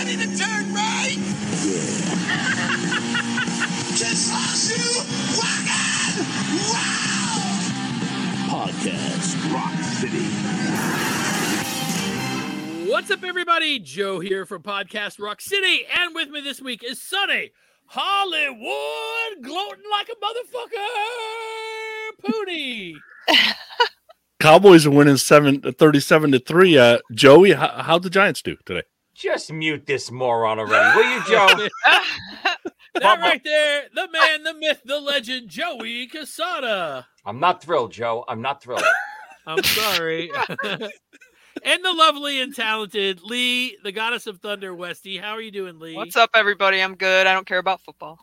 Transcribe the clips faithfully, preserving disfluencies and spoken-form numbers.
ready to turn right? Just lost you. Wagon! Wow! Podcast Rock City. What's up, everybody? Joe here from Podcast Rock City, and with me this week is Sonny Hollywood, gloating like a motherfucker, Poonie. Cowboys are winning seven, thirty-seven to three. Uh, Joey, how, how'd the Giants do today? Just mute this moron already, will you, Joe? That right there, the man, the myth, the legend, Joey Casada. I'm not thrilled, Joe. I'm not thrilled. I'm sorry. And the lovely and talented Lee, the goddess of thunder, Westy. How are you doing, Lee? What's up, everybody? I'm good. I don't care about football.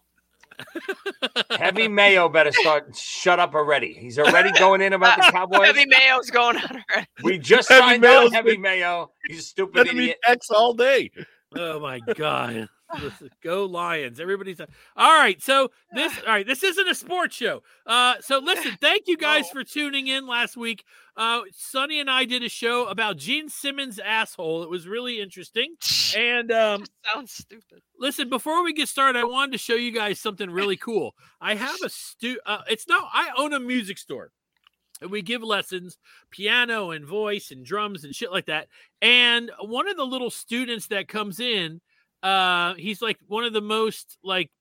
Heavy Mayo better start. Shut up already. He's already going in about the Cowboys. Heavy Mayo's going on already. We just Heavy signed Mayo's out Heavy been- Mayo. He's a stupid Enemy idiot. X all day. Oh my God. Listen, go Lions. Everybody's all right. So this all right, this isn't a sports show. Uh so listen, thank you guys for tuning in last week. Uh Sonny and I did a show about Gene Simmons' asshole. It was really interesting. And um Sounds stupid. listen, before we get started, I wanted to show you guys something really cool. I have a stu uh, it's not I own a music store. And we give lessons, piano and voice and drums and shit like that. And one of the little students that comes in, uh, he's like one of the most like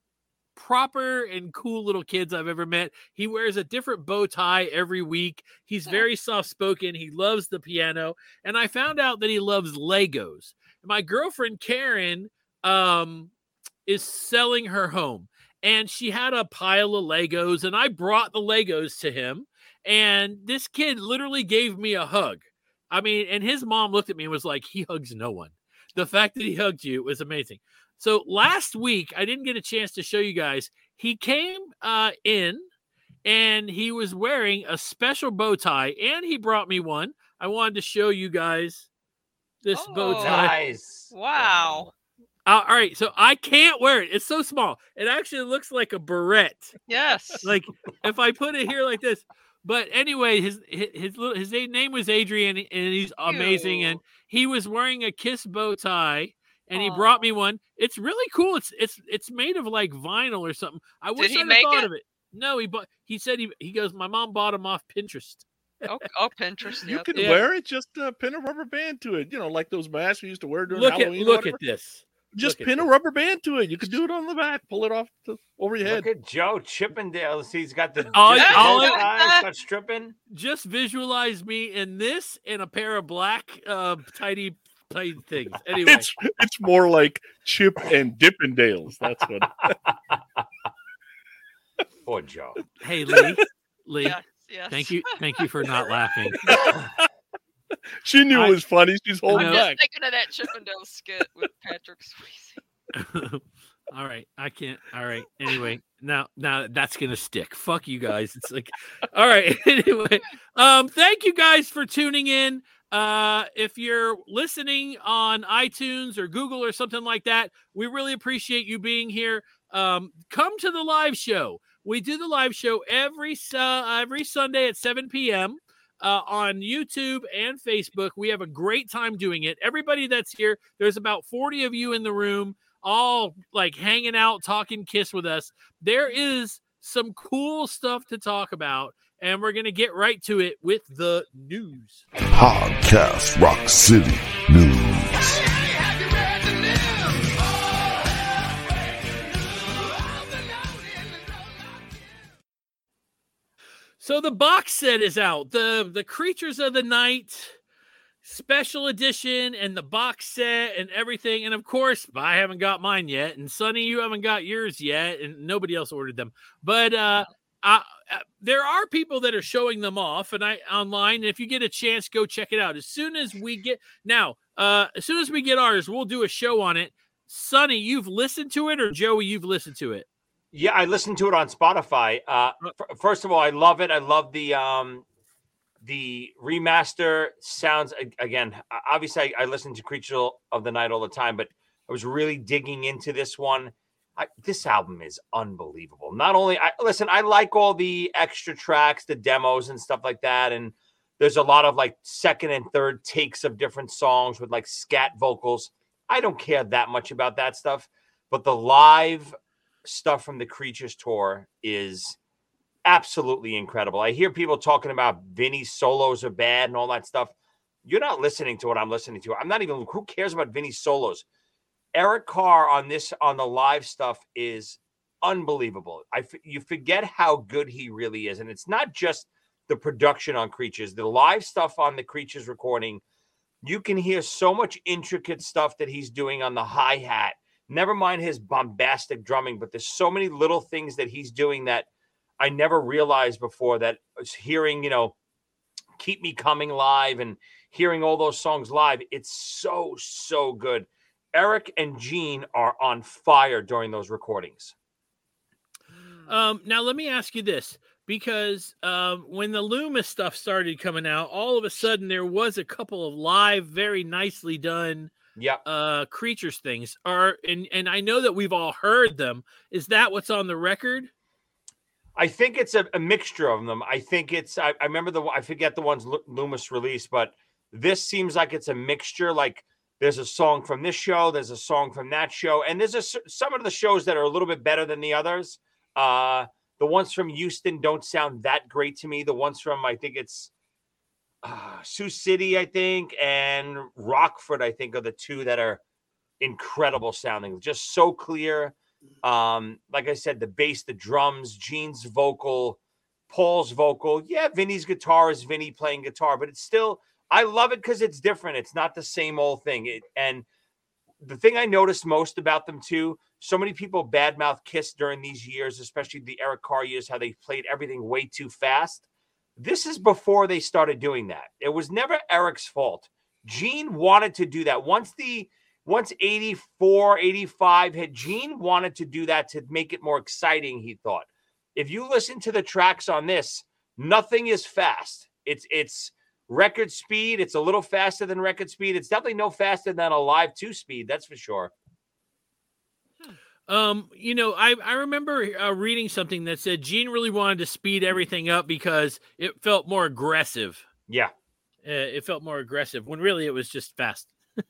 proper and cool little kids I've ever met. He wears a different bow tie every week. He's very soft-spoken. He loves the piano. And I found out that he loves Legos. My girlfriend, Karen, um, is selling her home. And she had a pile of Legos. And I brought the Legos to him. And this kid literally gave me a hug. I mean, and his mom looked at me and was like, he hugs no one. The fact that he hugged you was amazing. So last week, I didn't get a chance to show you guys. He came uh, in and he was wearing a special bow tie, and he brought me one. I wanted to show you guys this Oh. bow tie. Nice. Wow. Uh, all right, so I can't wear it. It's so small. It actually looks like a beret. Yes. Like if I put it here like this. But anyway, his his his, little, his name was Adrian, and he's amazing. Ew. And he was wearing a Kiss bow tie, and he Aw. brought me one. It's really cool. It's it's it's made of like vinyl or something. I wish he I'd have make thought it? of it. No, he bought. He said he he goes. My mom bought him off Pinterest. oh, oh, Pinterest. You Yep. can Yeah. wear it, just uh, pin a rubber band to it. You know, like those masks we used to wear during Look at Halloween. or look whatever. at this. Just look at pin a this. rubber band to it. You could do it on the back. Pull it off the, over your head. Look at Joe Chippendale. See, he's got the All- just all bow it- tie, start stripping. Just visualize me in this and a pair of black uh, tidy tidy things. Anyway, It's it's more like Chip and Dippendales. That's what. Poor Joe. hey Lee, Lee, Yes. Yes. thank you, thank you for not laughing. She knew I- it was funny. She's holding I'm No. just back. thinking of that Chippendale skit with Patrick Swayze. All right, I can't. All right. Anyway, now now that's gonna stick. Fuck you guys. It's like, all right. Anyway, um, thank you guys for tuning in. Uh, if you're listening on iTunes or Google or something like that, we really appreciate you being here. Um, come to the live show. We do the live show every uh, every Sunday at seven p.m. Uh, on YouTube and Facebook. We have a great time doing it. Everybody that's here, there's about forty of you in the room, all like hanging out, talking Kiss with us. There is some cool stuff to talk about, and we're going to get right to it with the news. Podcast Rock City News. So the box set is out. The the Creatures of the Night special edition and the box set and everything. And of course, I haven't got mine yet. And Sonny, you haven't got yours yet. And nobody else ordered them. But uh, I, uh, there are people that are showing them off and I online. And if you get a chance, go check it out. As soon as we get now, uh, as soon as we get ours, we'll do a show on it. Sonny, you've listened to it, or Joey, you've listened to it? Yeah, I listened to it on Spotify. Uh, f- first of all, I love it. I love the um, the remaster. Sounds again. Obviously, I, I listen to Creature of the Night all the time, but I was really digging into this one. I, this album is unbelievable. Not only, I listen, I like all the extra tracks, the demos, and stuff like that, and there's a lot of like second and third takes of different songs with like scat vocals. I don't care that much about that stuff, but the live stuff from the Creatures tour is absolutely incredible. I hear people talking about Vinny's solos are bad and all that stuff. You're not listening to what I'm listening to. I'm not even, who cares about Vinny's solos? Eric Carr on this, on the live stuff is unbelievable. I, you forget how good he really is. And it's not just the production on Creatures, the live stuff on the Creatures recording. You can hear so much intricate stuff that he's doing on the hi-hat. Never mind his bombastic drumming, but there's so many little things that he's doing that I never realized before, that hearing, you know, Keep Me Coming live and hearing all those songs live. It's so, so good. Eric and Gene are on fire during those recordings. Um, now, let me ask you this, because um, when the Loomis stuff started coming out, all of a sudden there was a couple of live, very nicely done Yep. uh, Creatures things. Are and, and I know that we've all heard them. Is that what's on the record? I think it's a, a mixture of them. I think it's, I, I remember the, I forget the ones Lo- Loomis released, but this seems like it's a mixture. Like there's a song from this show, there's a song from that show, and there's a, some of the shows that are a little bit better than the others. Uh, the ones from Houston don't sound that great to me. The ones from, I think it's uh, Sioux City, I think, and Rockford, I think, are the two that are incredible sounding. Just so clear. Um, like I said, the bass, the drums, Gene's vocal, Paul's vocal. Yeah, Vinny's guitar is Vinny playing guitar, but it's still, I love it because it's different. It's not the same old thing. It, and the thing I noticed most about them too, so many people badmouth Kiss during these years, especially the Eric Carr years, how they played everything way too fast. This is before they started doing that. It was never Eric's fault. Gene wanted to do that. Once the Once eighty-four, eighty-five had, Gene wanted to do that to make it more exciting, he thought. If you listen to the tracks on this, nothing is fast. It's it's record speed. It's a little faster than record speed. It's definitely no faster than a live two speed, that's for sure. Um, you know, I, I remember uh, reading something that said Gene really wanted to speed everything up because it felt more aggressive. Yeah. Uh, it felt more aggressive when really it was just fast.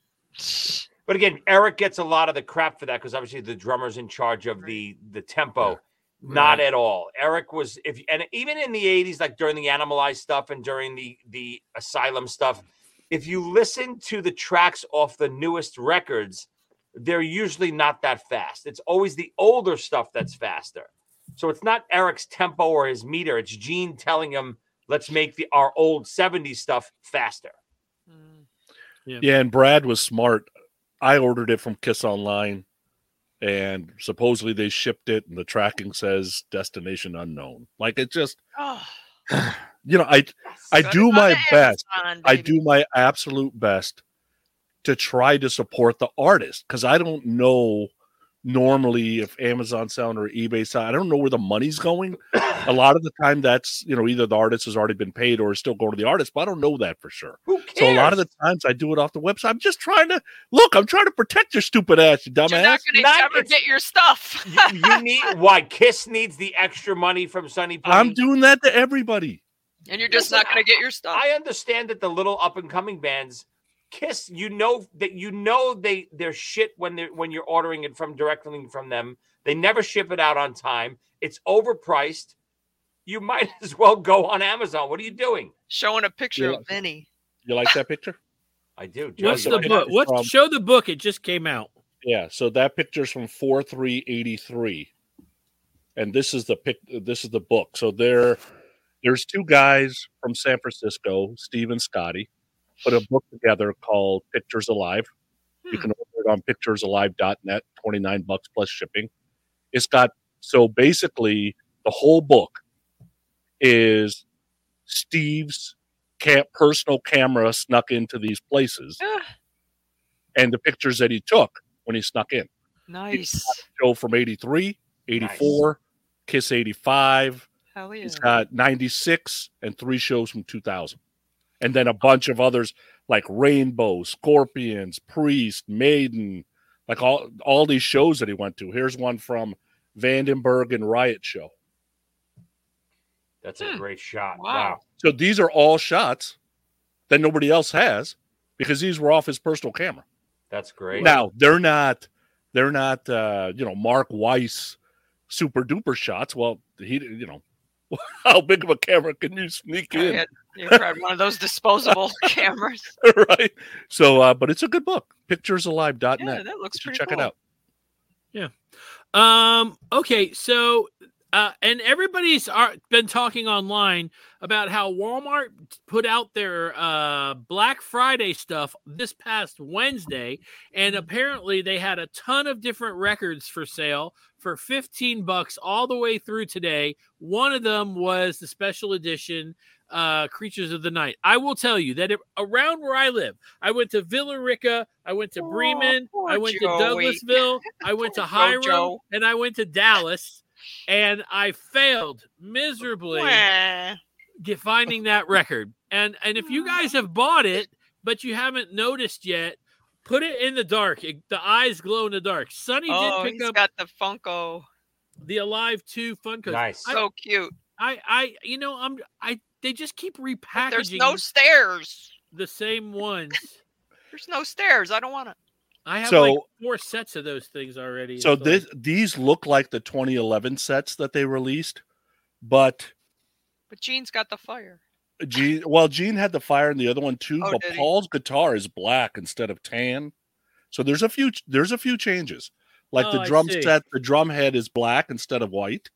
But again, Eric gets a lot of the crap for that because obviously the drummer's in charge of the the tempo. Right. Not at all. Eric was, if and even in the eighties, like during the Animalized stuff and during the the Asylum stuff, if you listen to the tracks off the newest records, they're usually not that fast. It's always the older stuff that's faster. So it's not Eric's tempo or his meter. It's Gene telling him, let's make the our old seventies stuff faster. Yeah. Yeah, and Brad was smart. I ordered it from Kiss Online, and supposedly they shipped it, and the tracking says destination unknown. Like, it just, Oh, you know, I I go do to my best. Amazon, I baby. do my absolute best to try to support the artist because I don't know normally if Amazon Sound or eBay Sound, I don't know where the money's going. A lot of the time that's, you know, either the artist has already been paid or is still going to the artist, but I don't know that for sure. Who cares? So a lot of the times I do it off the website. I'm just trying to look, I'm trying to protect your stupid ass, you You're not dumbass. going to Not- ever it's- get your stuff. you, you need why Kiss needs the extra money from Sonny Pony. I'm doing that to everybody. And you're just Listen, not going to get your stuff. I understand that the little up and coming bands, Kiss, you know that you know they they're shit when they are when you're ordering it from directly from them. They never ship it out on time. It's overpriced. You might as well go on Amazon. What are you doing? Showing a picture Yeah. of Vinny. You like that picture? I do. What's Joe, the you- book? What from- show the book? It just came out. Yeah, so that picture's from four three eighty-three. And this is the pic this is the book. So there there's two guys from San Francisco, Steve and Scotty, put a book together called Pictures Alive. You can order it on pictures alive dot net, twenty-nine bucks plus shipping. It's got, so basically the whole book is Steve's cam- personal camera snuck into these places Ah, and the pictures that he took when he snuck in. nice. Show from eighty-three, eighty-four, Kiss eighty-five. Hell yeah. He's got ninety-six and three shows from two thousand. And then a bunch of others like Rainbow, Scorpions, Priest, Maiden, like all, all these shows that he went to. Here's one from Vandenberg and Riot Show. That's a Hmm. great shot. Wow. Wow. So these are all shots that nobody else has because these were off his personal camera. That's great. Now they're not, they're not, uh, you know, Mark Weiss super duper shots. Well, he, you know, how big of a camera can you sneak I in? had, you had one of those disposable cameras. Right. So, uh, but it's a good book. pictures alive dot net. Yeah, that looks pretty Check cool. it out. Um. Okay. So, uh, and everybody's are, been talking online about how Walmart put out their uh Black Friday stuff this past Wednesday, and apparently they had a ton of different records for sale for fifteen bucks all the way through today. One of them was the special edition uh Creatures of the Night. I will tell you that if, around where I live, I went to Villa Rica, I went to Oh, Bremen, poor I went Joey. to Douglasville, I went to Poor Hiram, Joe. and I went to Dallas, and I failed miserably Wah. get finding that record. And and if you guys have bought it but you haven't noticed yet, put it in the dark. It, the eyes glow in the dark. Sonny Oh, did pick he's up got the Funko. the Alive two Funko. Nice. I, So cute. I I you know I'm I they just keep There's repackaging no stairs. the same ones. There's no stairs. I don't want it. I have So- like four sets of those things already. So It's this, like- these look like the twenty eleven sets that they released, but But Gene's got the fire. Gene, well, Gene had the fire and the other one too, Oh, but did he? Paul's guitar is black instead of tan. So there's a few there's a few changes. Like Oh, the I drum see. set, the drum head is black instead of white.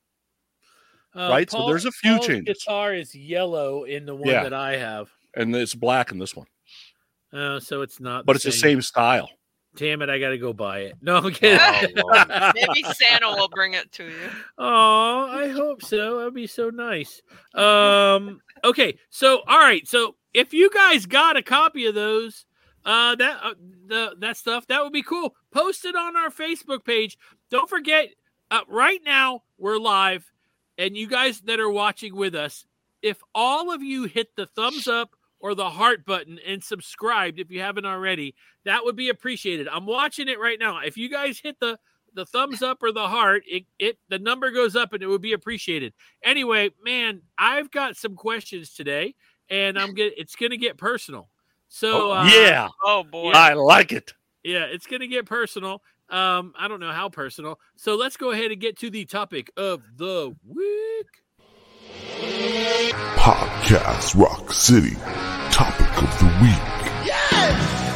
uh, right? So there's a few Paul's changes. Guitar is yellow in the one Yeah. that I have. And it's black in this one. Uh, so it's not. But it's the same style. Damn it! I got to go buy it. No, I'm kidding. Oh, Lord. Maybe Santa will bring it to you. Oh, I hope so. That'd be so nice. Um, okay, so all right, so if you guys got a copy of those, uh, that uh, the that stuff, that would be cool. Post it on our Facebook page. Don't forget, uh, right now we're live, and you guys that are watching with us, if all of you hit the thumbs up or the heart button and subscribed if you haven't already, that would be appreciated. I'm watching it right now. If you guys hit the the thumbs up or the heart, it, it the number goes up and it would be appreciated. Anyway, man, I've got some questions today, and I'm gonna it's gonna get personal. So uh, yeah, Oh boy. I like it. yeah, it's gonna get personal. Um, I don't know how personal. So let's go ahead and get to the topic of the week. Podcast Rock City. Topic of the week.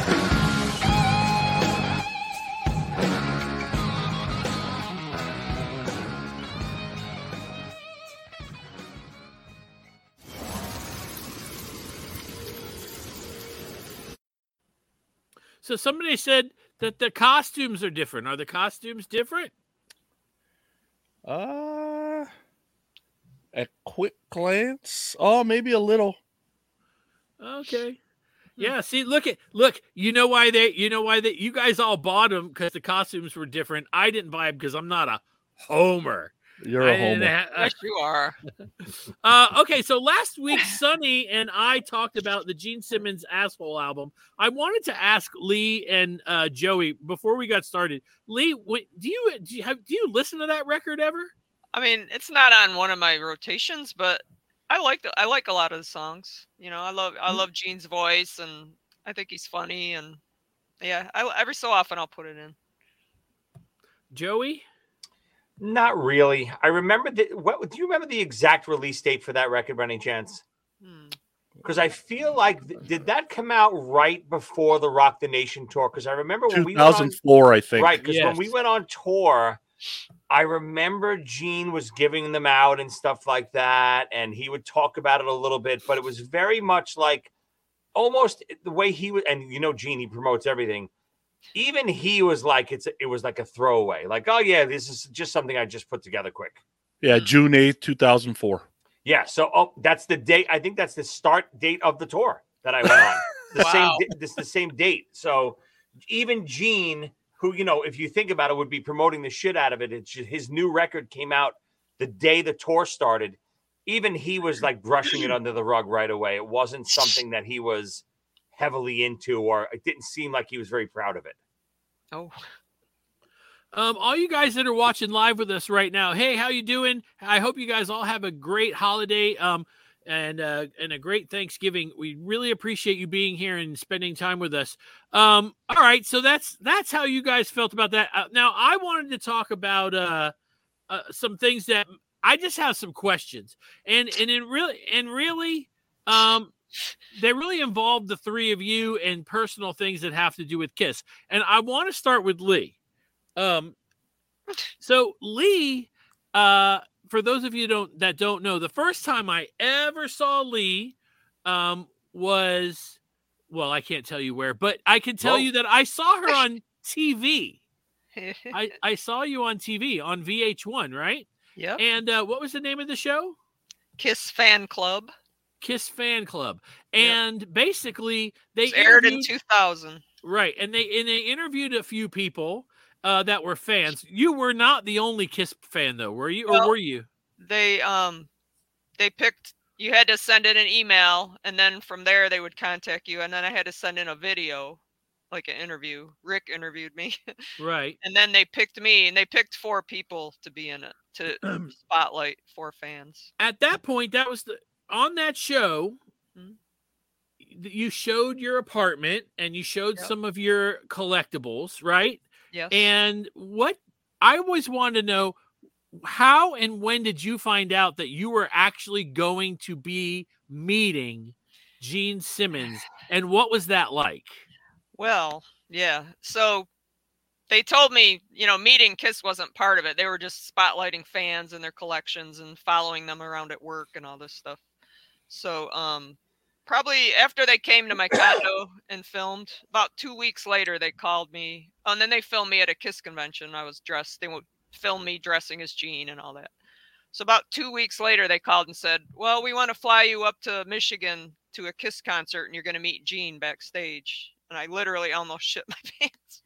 So somebody said that the costumes are different. Are the costumes different? Uh, at quick glance, oh, maybe a little. Okay. Yeah, see, look at look. You know why they? You know why they? You guys all bought them because the costumes were different. I didn't buy them because I'm not a homer. You're I a didn't homer. ha- Yes, you are. uh, okay, so last week, Sonny and I talked about the Gene Simmons Asshole album. I wanted to ask Lee and uh, Joey before we got started. Lee, what, do you do you have do you listen to that record ever? I mean, it's not on one of my rotations, but I like the, I like a lot of the songs. You know, I love I love Gene's voice, and I think he's funny, and yeah, I, every so often I'll put it in. Joey? Not really. I remember the what do you remember the exact release date for that record by any chance? Hmm. Because I feel like th- did that come out right before the Rock the Nation tour? Because I remember when we went on, two thousand four, I think. right, because when we Yes. went on tour, I remember Gene was giving them out and stuff like that, and he would talk about it a little bit, but it was very much like almost the way he would, and you know, Gene, he promotes everything. Even he was like, it's it was like a throwaway, like, oh yeah, this is just something I just put together quick. Yeah, June eighth, two thousand four. Yeah, so oh, that's the date. I think that's the start date of the tour that I went on. The Wow. same, di- this the same date. So even Gene, who you know, if you think about it, would be promoting the shit out of it. It's just, his new record came out the day the tour started. Even he was like brushing it under the rug right away. It wasn't something that he was heavily into, or it didn't seem like he was very proud of it. Oh, Um, all you guys that are watching live with us right now, hey, how you doing? I hope you guys all have a great holiday. Um, and uh, and a great Thanksgiving. We really appreciate you being here and spending time with us. Um, all right, so that's that's how you guys felt about that. Uh, now, I wanted to talk about uh, uh, some things that I just have some questions, and and it really and really. Um, they really involve the three of you and personal things that have to do with Kiss. And I want to start with Lee. Um, so Lee, uh, for those of you don't that don't know, the first time I ever saw Lee um, was, well, I can't tell you where, but I can tell Whoa. you that I saw her on T V. I, I saw you on T V on V H one, right? Yep. And uh, what was the name of the show? Kiss Fan Club. Kiss Fan Club. And yep. basically they it aired in two thousand. Right. And they and they interviewed a few people uh, that were fans. You were not the only Kiss fan though, were you? Well, or were you? They um they picked you had to send in an email, and then from there they would contact you, and then I had to send in a video, like an interview. Rick interviewed me. Right. And then they picked me, and they picked four people to be in it to spotlight four fans. At that point, that was the on that show, mm-hmm. you showed your apartment and you showed yep. some of your collectibles, right? Yes. And what I always wanted to know, how and when did you find out that you were actually going to be meeting Gene Simmons, and what was that like? Well, yeah. So they told me, you know, meeting Kiss wasn't part of it. They were just spotlighting fans and their collections and following them around at work and all this stuff. So um, probably after they came to my condo and filmed, about two weeks later, they called me. And then they filmed me at a Kiss convention. I was dressed. They would film me dressing as Gene and all that. So about two weeks later, they called and said, well, we want to fly you up to Michigan to a Kiss concert, and you're going to meet Gene backstage. And I literally almost shit my pants.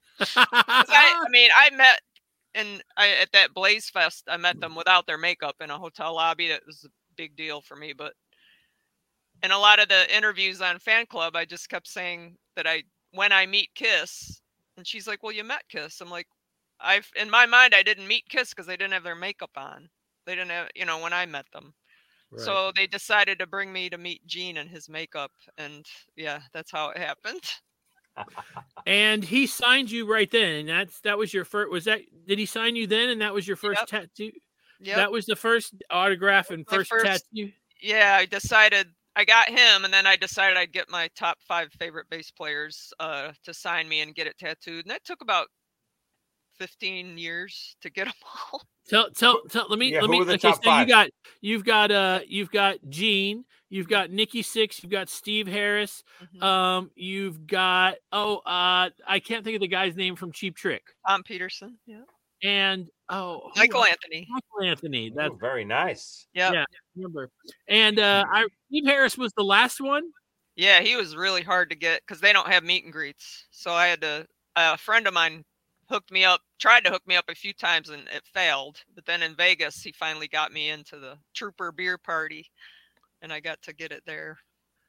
I, I mean, I met in I, at that Blaze Fest. I met them without their makeup in a hotel lobby. That was a big deal for me. But in a lot of the interviews on Fan Club, I just kept saying that I when I meet Kiss, and she's like, "Well, you met Kiss." I'm like, "I've in my mind, I didn't meet Kiss because they didn't have their makeup on. They didn't have, you know, when I met them." Right. So they decided to bring me to meet Gene and his makeup, and yeah, that's how it happened. And he signed you right then, and that's that was your first. Was that did he sign you then, and that was your first yep. tattoo? Yeah, that was the first autograph and first, first tattoo. Yeah, I decided I got him, and then I decided I'd get my top five favorite bass players uh, to sign me and get it tattooed, and that took about fifteen years to get them all. Tell, tell, tell. Let me, yeah, let me. Okay, so five? you got, you've got, uh, you've got Gene, you've got Nikki Sixx, you've got Steve Harris, mm-hmm. um, you've got, oh, uh, I can't think of the guy's name from Cheap Trick. Tom Peterson, yeah, and oh, Michael who, Anthony. Michael Anthony. That's Ooh, very nice. Yep. Yeah, remember. And uh, I Steve Harris was the last one. Yeah, he was really hard to get because they don't have meet and greets. So I had to. A friend of mine hooked me up, tried to hook me up a few times and it failed. But then in Vegas, he finally got me into the Trooper beer party and I got to get it there.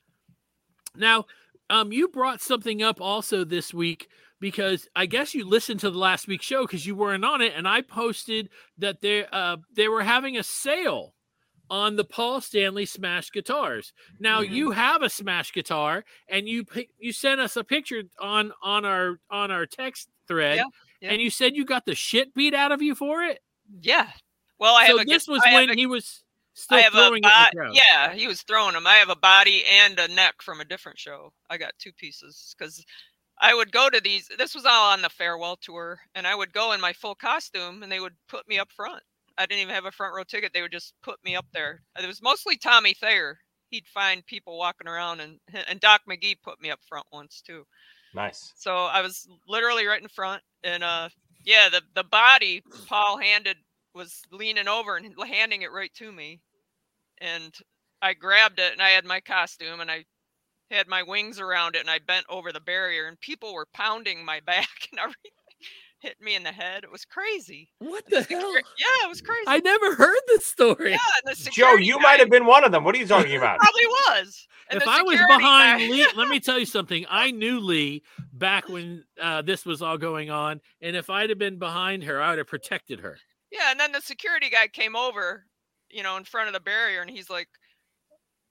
Now, um, you brought something up also this week because I guess you listened to the last week's show because you weren't on it. And I posted that they, uh, they were having a sale on the Paul Stanley Smash guitars. Now mm-hmm. you have a Smash guitar and you, you sent us a picture on, on our, on our text thread. Yeah. Yeah. And you said you got the shit beat out of you for it? Yeah. Well, I so have a, this was I when a, he was still I have throwing a, it in the crowd. Yeah, he was throwing them. I have a body and a neck from a different show. I got two pieces because I would go to these. This was all on the farewell tour, and I would go in my full costume, and they would put me up front. I didn't even have a front row ticket. They would just put me up there. It was mostly Tommy Thayer. He'd find people walking around, and and Doc McGee put me up front once too. Nice. So I was literally right in front, and uh. Yeah, the, the body Paul handed was leaning over and handing it right to me. And I grabbed it and I had my costume and I had my wings around it and I bent over the barrier and people were pounding my back and everything, hitting me in the head. It was crazy. What the the hell? Secur- yeah, it was crazy. I never heard this story. Yeah, and the Joe, you guy, might have been one of them. What are you talking about? Probably was. And if I was behind guy, Lee, let me tell you something. I knew Lee back when uh, this was all going on. And if I'd have been behind her, I would have protected her. Yeah. And then the security guy came over, you know, in front of the barrier and he's like,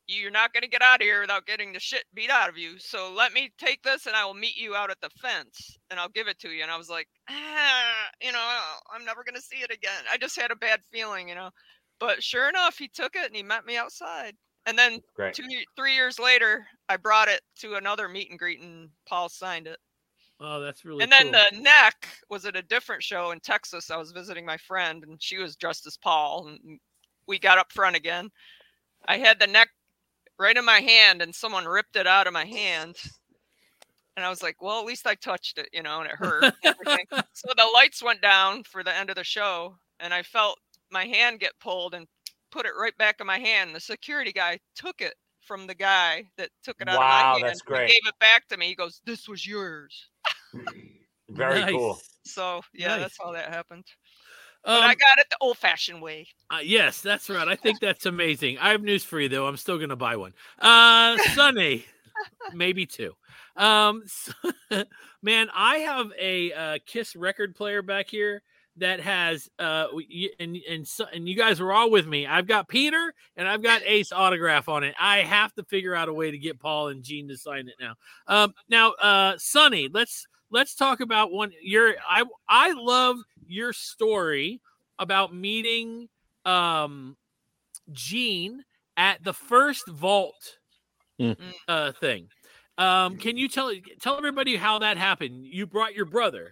you're not going to get out of here without getting the shit beat out of you. So let me take this and I will meet you out at the fence and I'll give it to you. And I was like, ah, you know, I'm never going to see it again. I just had a bad feeling, you know. But sure enough, he took it and he met me outside. And then Great. two, three years later, I brought it to another meet and greet and Paul signed it. Oh, that's really And then cool. the neck was at a different show in Texas. I was visiting my friend and she was dressed as Paul. And we got up front again. I had the neck right in my hand and someone ripped it out of my hand. And I was like, well, at least I touched it, you know, and it hurt. And everything. So the lights went down for the end of the show. And I felt my hand get pulled and put it right back in my hand. The security guy took it from the guy that took it out Wow, of my hand. that's great. He gave it back to me. He goes, this was yours. Very Nice. cool. So, yeah, Nice. that's how that happened. Um, But I got it the old-fashioned way. uh, yes, that's right. I think that's amazing. I have news for you, though. I'm still going to buy one. Uh, Sunny, maybe two. Um, so- man, I have a uh, Kiss record player back here that has uh y- and and so, and you guys are all with me. I've got Peter and I've got Ace autograph on it. I have to figure out a way to get Paul and Gene to sign it now. Um, now, uh, Sonny, let's let's talk about one. Your I I love your story about meeting um Gene at the first Vault Mm. uh thing. Um, can you tell tell everybody how that happened? You brought your brother.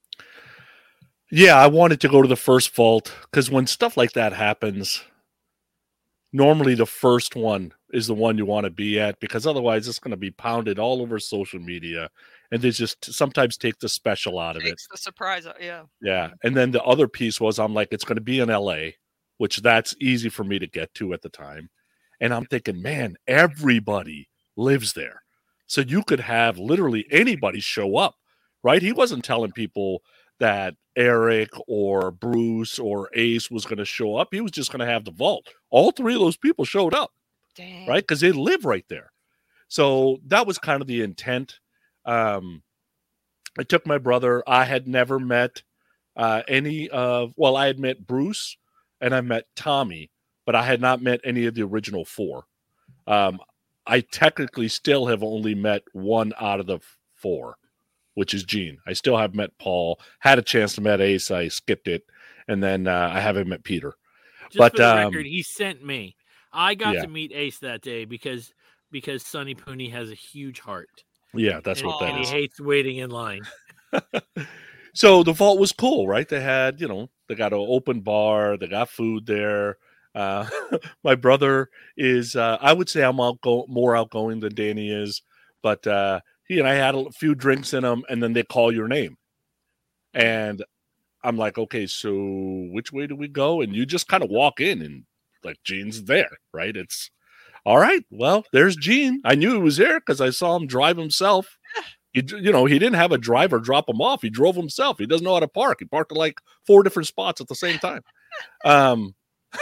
Yeah, I wanted to go to the first Vault because when stuff like that happens, normally the first one is the one you want to be at because otherwise it's going to be pounded all over social media and they just sometimes take the special out of it. Takes the surprise out, yeah. Yeah. And then the other piece was I'm like, it's going to be in L A, which that's easy for me to get to at the time. And I'm thinking, man, everybody lives there. So you could have literally anybody show up, right? He wasn't telling people that Eric or Bruce or Ace was going to show up. He was just going to have the Vault. All three of those people showed up, Dang. right? Because they live right there. So that was kind of the intent. Um, I took my brother. I had never met uh, any of, well, I had met Bruce and I met Tommy, but I had not met any of the original four. Um, I technically still have only met one out of the four, which is Gene. I still have met Paul, had a chance to meet Ace. I skipped it. And then uh, I haven't met Peter. Just But, for the um, record, he sent me. I got yeah. to meet Ace that day because because Sonny Pooney has a huge heart. Yeah, that's and, what that and he is. hates waiting in line. So the Vault was cool, right? They had, you know, they got an open bar. They got food there. Uh, my brother is, uh, I would say I'm outgo- more outgoing than Danny is. But uh, he and I had a few drinks in him, and then they call your name. And I'm like, okay, so which way do we go? And you just kind of walk in and like Gene's there, right? It's all right. Well, there's Gene. I knew he was there because I saw him drive himself. He, you know, he didn't have a driver drop him off. He drove himself. He doesn't know how to park. He parked at like four different spots at the same time. Um,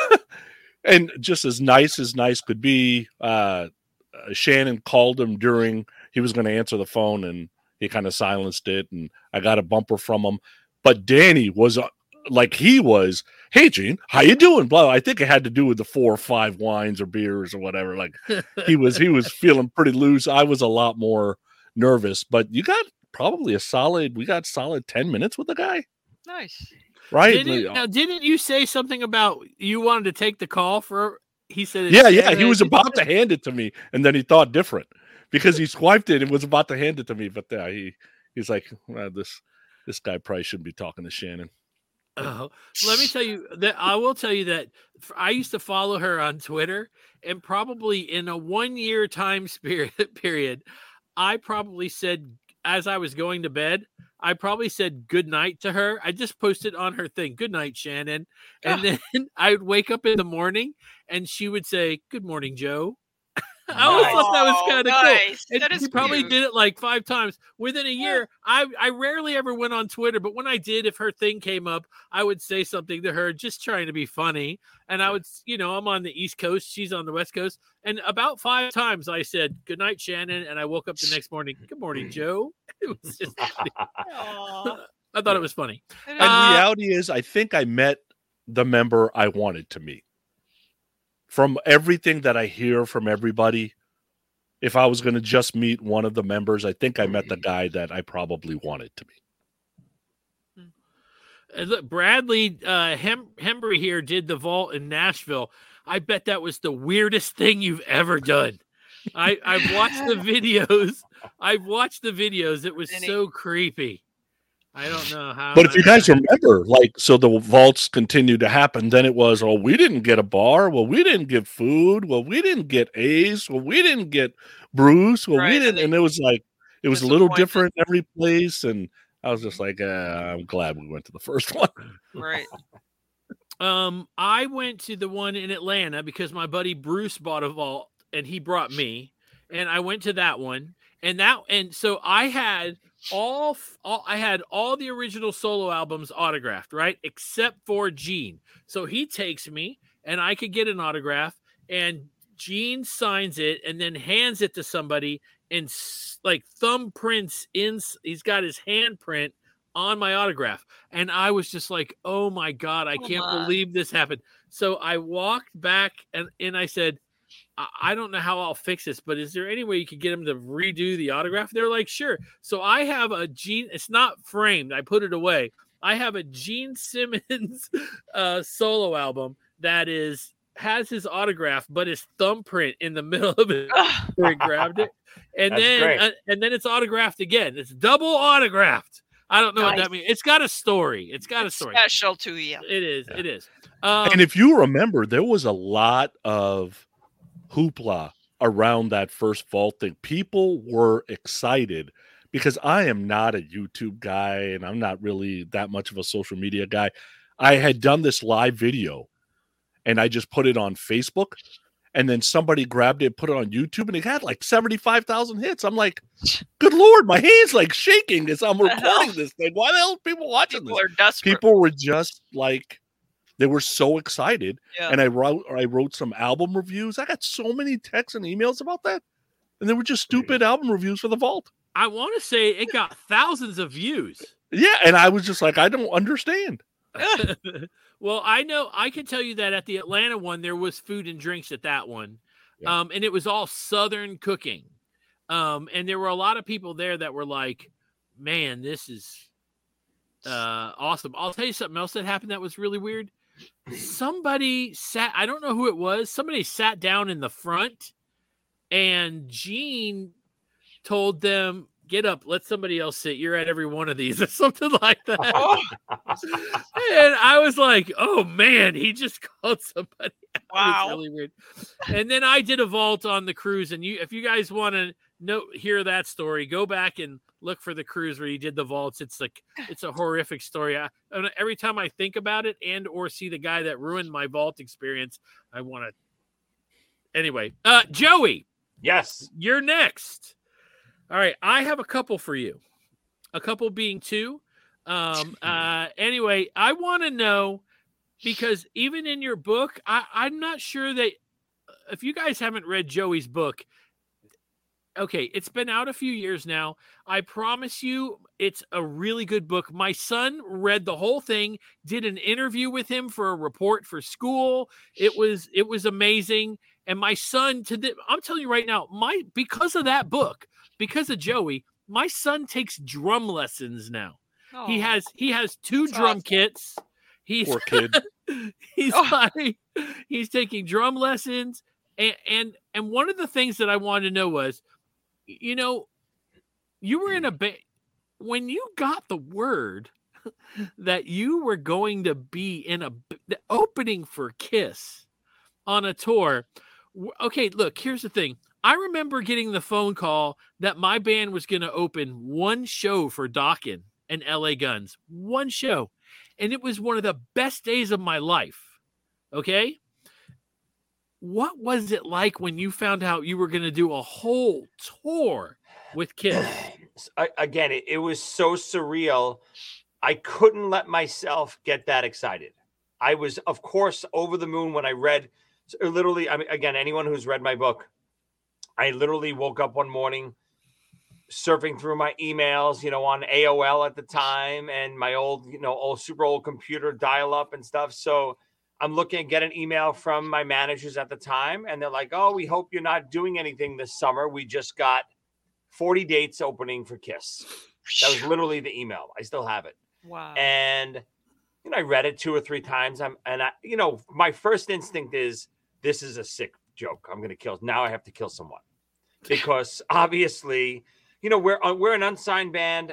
and just as nice as nice could be, uh, uh, Shannon called him during he was going to answer the phone and he kind of silenced it. And I got a bumper from him. But Danny was uh, like he was, hey, Gene, how you doing? Blah. I think it had to do with the four or five wines or beers or whatever. Like he was he was feeling pretty loose. I was a lot more nervous, but you got probably a solid, we got solid ten minutes with the guy. Nice. Right. Didn't, now, didn't you say something about you wanted to take the call for? He said, it's Yeah, yeah. He Shannon. was about to hand it to me, and then he thought different because he swiped it and was about to hand it to me. But yeah, he he's like, well, this this guy probably shouldn't be talking to Shannon. Oh, let me tell you that I will tell you that f- I used to follow her on Twitter, and probably in a one year time spirit period, I probably said as I was going to bed, I probably said good night to her. I just posted on her thing, good night, Shannon. And then I would wake up in the morning and she would say, good morning, Joe. I always Nice. thought that was Oh, kind of nice. cool. That And is she probably cute. did it like five times within a year. I, I rarely ever went on Twitter, but when I did, if her thing came up, I would say something to her, just trying to be funny. And I would, you know, I'm on the East Coast, she's on the West Coast. And about five times I said, good night, Shannon. And I woke up the next morning, good morning, Joe. It was just, Aw, I thought it was funny. it And is- Uh, reality is, I think I met the member I wanted to meet. from everything that I hear from everybody, if I was going to just meet one of the members, I think I met the guy that I probably wanted to meet. Uh, Look, Bradley uh, Hem- Hembry here did the vault in Nashville. I bet that was the weirdest thing you've ever done. I, I've watched the videos. I've watched the videos. It was so creepy. I don't know how. But if you I- guys remember, like, so the vaults continued to happen. Then it was, oh, we didn't get a bar. Well, we didn't get food. Well, we didn't get Ace. Well, we didn't get Bruce. Well, Right, we and didn't. they- And it was like, it was a little Disappointment. different every place. And I was just like, uh, I'm glad we went to the first one. Right. Um, I went to the one in Atlanta because my buddy Bruce bought a vault and he brought me, and I went to that one, and that and so I had all, f- all I had all the original solo albums autographed, right, except for Gene. So he takes me, and I could get an autograph, and Gene signs it and then hands it to somebody, and s- like thumbprints in. He's got his handprint on my autograph. And I was just like, oh my God, I Come can't on. believe this happened. So I walked back and, and I said, I, I don't know how I'll fix this, but is there any way you could get him to redo the autograph? They're like, sure. So I have a Gene, it's not framed. I put it away. I have a Gene Simmons uh, solo album that is has his autograph, but his thumbprint in the middle of it Ugh. where he grabbed it. And That's then great. uh, and then it's autographed again. It's double autographed. I don't know what Nice. that means. It's got a story. It's got a It's story. special to you. It is. Yeah. It is. Um, And if you remember, there was a lot of hoopla around that first vault thing. People were excited because I am not a YouTube guy and I'm not really that much of a social media guy. I had done this live video and I just put it on Facebook, and then somebody grabbed it, put it on YouTube, and it had like seventy-five thousand hits. I'm like, good Lord, my hand's like shaking as I'm The hell? recording this thing. Why the hell are people watching People this? are desperate. People were just like, they were so excited. Yeah. And I wrote, I wrote some album reviews. I got so many texts and emails about that, and they were just stupid album reviews for the vault. I want to say it got thousands of views. Yeah, and I was just like, I don't understand. Well, I know I can tell you that at the Atlanta one, there was food and drinks at that one. Yeah. Um, and it was all Southern cooking. Um, and there were a lot of people there that were like, man, this is uh, awesome. I'll tell you something else that happened that was really weird. Somebody sat, I don't know who it was. Somebody sat down in the front, and Gene told them, get up, let somebody else sit. You're at every one of these, or something like that. Oh, And I was like, oh man, he just called somebody out. Wow. It was really weird. And then I did a vault on the cruise. And you, if you guys want to know, hear that story, go back and look for the cruise where he did the vaults. It's like, it's a horrific story. I, and every time I think about it and or see the guy that ruined my vault experience, I want to. Anyway, uh, Joey, Yes. you're next. All right, I have a couple for you. A couple being two. Um, uh, anyway, I want to know, because even in your book, I, I'm not sure that if you guys haven't read Joey's book, okay, it's been out a few years now. I promise you, it's a really good book. My son read the whole thing, did an interview with him for a report for school. It was it was amazing. And my son, to the, I'm telling you right now, my because of that book, because of Joey, my son takes drum lessons now. oh. He has he has two That's drum awesome. kits. He's Poor kid. he's Oh. like, he's taking drum lessons, and, and and one of the things that I wanted to know was, you know, you were in a band when you got the word that you were going to be in a b- the opening for Kiss on a tour. w- Okay, look, here's the thing. I remember getting the phone call that my band was going to open one show for Dokken and L A Guns, one show. And it was one of the best days of my life. Okay. What was it like when you found out you were going to do a whole tour with Kiss? I- Again, it, it was so surreal. I couldn't let myself get that excited. I was, of course, over the moon when I read. So literally, I mean, again, anyone who's read my book, I literally woke up one morning surfing through my emails, you know, on A O L at the time, and my old, you know, old super old computer dial up and stuff. So I'm looking at get an email from my managers at the time, and they're like, "Oh, we hope you're not doing anything this summer. We just got forty dates opening for KISS." That was literally the email. I still have it. Wow. And you know, I read it two or three times. I'm and I, you know, my first instinct is this is a sick joke. I'm going to kill. Now I have to kill someone because obviously, you know, we're we're an unsigned band.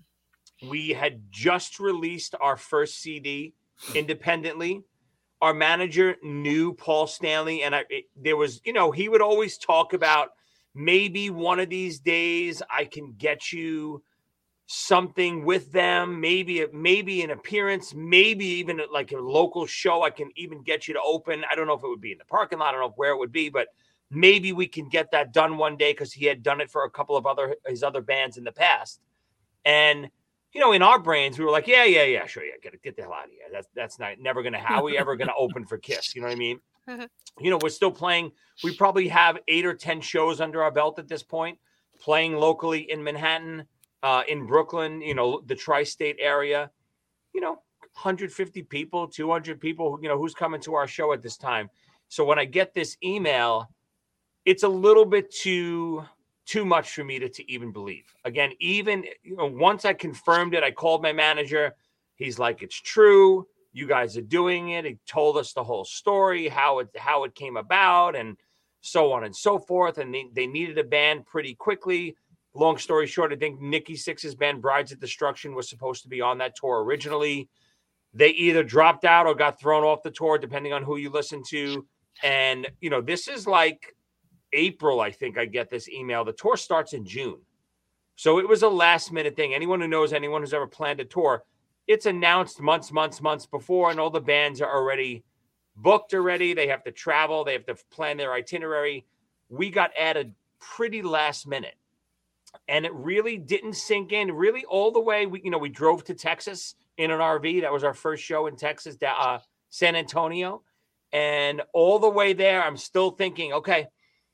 We had just released our first C D independently. Our manager knew Paul Stanley, and I, it, there was, you know, he would always talk about maybe one of these days I can get you something with them, maybe, maybe an appearance, maybe even like a local show. I can even get you to open. I don't know if it would be in the parking lot. I don't know where it would be, but maybe we can get that done one day because he had done it for a couple of other his other bands in the past. And you know, in our brains, we were like, yeah, yeah, yeah, sure, yeah, get it, get the hell out of here. That's that's not never gonna. How are we ever gonna open for KISS? You know what I mean? You know, we're still playing. We probably have eight or ten shows under our belt at this point, playing locally in Manhattan, uh, in Brooklyn. You know, the tri-state area. You know, one hundred fifty people, two hundred people. You know, who's coming to our show at this time? So when I get this email, it's a little bit too. Too much for me to, to even believe. Again, even you know, once I confirmed it, I called my manager. He's like, "It's true. You guys are doing it." He told us the whole story, how it how it came about, and so on and so forth. And they, they needed a band pretty quickly. Long story short, I think Nikki Sixx's band Brides of Destruction was supposed to be on that tour originally. They either dropped out or got thrown off the tour, depending on who you listen to. And you know, this is like April, I think I get this email. The tour starts in June. So it was a last minute thing. Anyone who knows anyone who's ever planned a tour, it's announced months, months, months before, and all the bands are already booked already. They have to travel. They have to plan their itinerary. We got added pretty last minute. And it really didn't sink in really all the way. We, you know, we drove to Texas in an R V. That was our first show in Texas, uh, San Antonio. And all the way there, I'm still thinking, okay,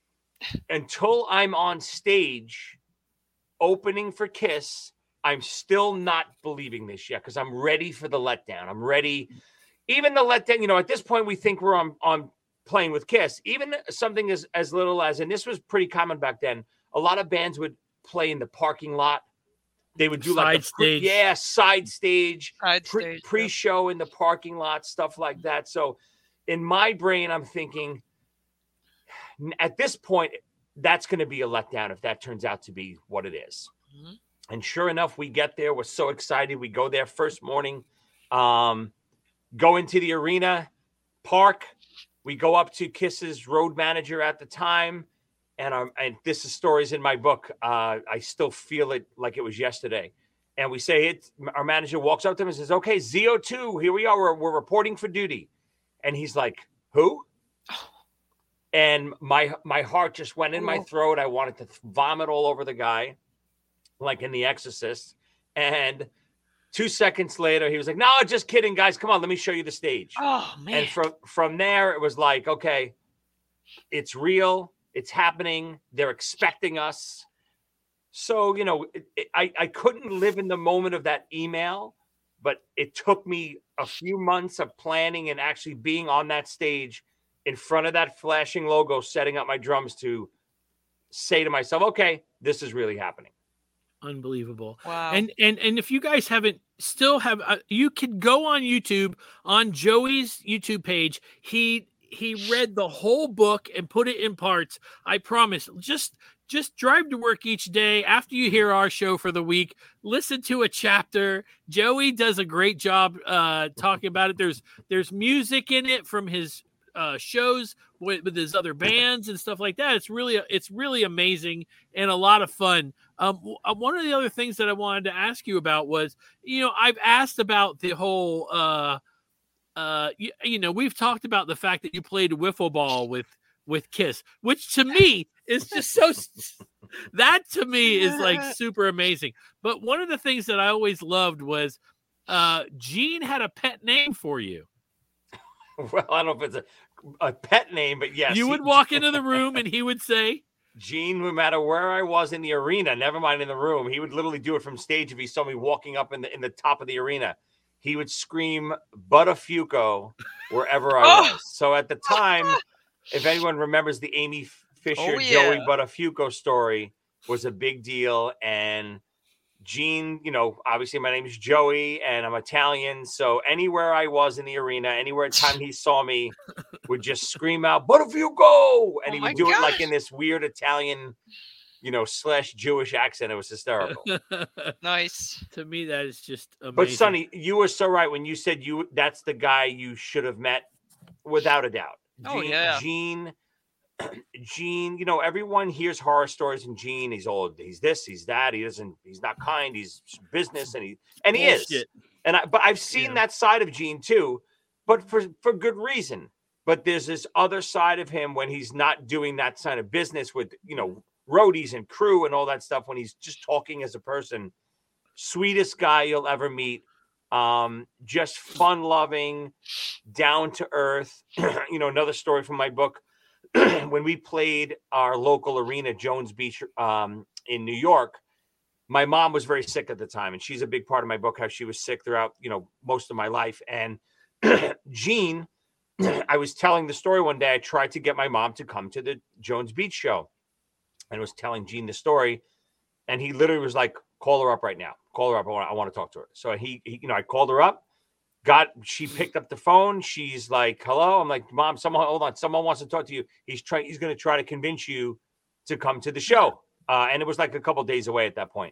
until I'm on stage opening for KISS, I'm still not believing this yet because I'm ready for the letdown. I'm ready. Even the letdown, you know, at this point, we think we're on, on playing with KISS. Even something as, as little as, and this was pretty common back then, a lot of bands would play in the parking lot. They would do side like a stage. Pre, yeah, side stage, Side pre, stage, pre-show in the parking lot, stuff like that. So in my brain, I'm thinking, at this point, that's going to be a letdown if that turns out to be what it is. Mm-hmm. And sure enough, we get there. We're so excited. We go there first morning, um, go into the arena, park. We go up to KISS's road manager at the time. And, um, and this is stories in my book. Uh, I still feel it like it was yesterday. And we say it. Our manager walks up to him and says, "Okay, Z O two, here we are. We're, we're reporting for duty." And he's like, "Who?" And my my heart just went in my throat. I wanted to vomit all over the guy, like in The Exorcist. And two seconds later, he was like, "No, just kidding, guys. Come on, let me show you the stage." Oh, man. And from, from there, it was like, okay, it's real. It's happening. They're expecting us. So, you know, it, it, I, I couldn't live in the moment of that email, but it took me a few months of planning and actually being on that stage in front of that flashing logo, setting up my drums to say to myself, okay, this is really happening. Unbelievable. Wow. And and and if you guys haven't still have uh, you can go on YouTube on Joey's YouTube page. He he read the whole book and put it in parts. I promise. Just just drive to work each day after you hear our show for the week. Listen to a chapter. Joey does a great job uh, talking about it. There's there's music in it from his Uh, shows with, with his other bands and stuff like that. It's really, it's really amazing and a lot of fun. Um, one of the other things that I wanted to ask you about was, you know, I've asked about the whole, uh, uh, you, you know, we've talked about the fact that you played wiffle ball with, with KISS, which to me is just so, that to me is like super amazing. But one of the things that I always loved was, uh, Gene had a pet name for you. Well, I don't know if it's a, a pet name, but yes. You would he, walk into the room and he would say, Gene, no matter where I was in the arena, never mind in the room, he would literally do it from stage if he saw me walking up in the in the top of the arena. he would scream Buttafuoco wherever I Oh. was. So at the time, if anyone remembers the Amy Fisher, Oh, Joey yeah. Buttafuoco story was a big deal. And Gene, you know, obviously my name is Joey and I'm Italian. So anywhere I was in the arena, anywhere time he saw me, would just scream out, Buttafuoco! And Oh he my would do it like gosh. in this weird Italian, you know, slash Jewish accent. It was hysterical. Nice. To me, that is just amazing. But Sonny, you were so right when you said you that's the guy you should have met without a doubt. Oh, Gene, yeah. Gene, Gene, you know, everyone hears horror stories in Gene. He's old, he's this, he's that, he doesn't, he's not kind, he's business, and he and he is. Bullshit. And I but I've seen Yeah. that side of Gene too, but for for good reason. But there's this other side of him when he's not doing that kind of business with, you know, roadies and crew and all that stuff, when he's just talking as a person. Sweetest guy you'll ever meet. Um, just fun loving, down to earth. You know, another story from my book. When we played our local arena, Jones Beach, um, in New York, my mom was very sick at the time, and she's a big part of my book, how she was sick throughout, you know, most of my life. And Gene, I was telling the story one day. I tried to get my mom to come to the Jones Beach show, and was telling Gene the story, and he literally was like, "Call her up right now. Call her up. I want, I want to talk to her." So he, he, you know, I called her up. Got she picked up the phone. She's like, "Hello." I'm like, "Mom, someone, hold on. Someone wants to talk to you. He's trying. He's going to try to convince you to come to the show." Uh, and it was like a couple days away at that point.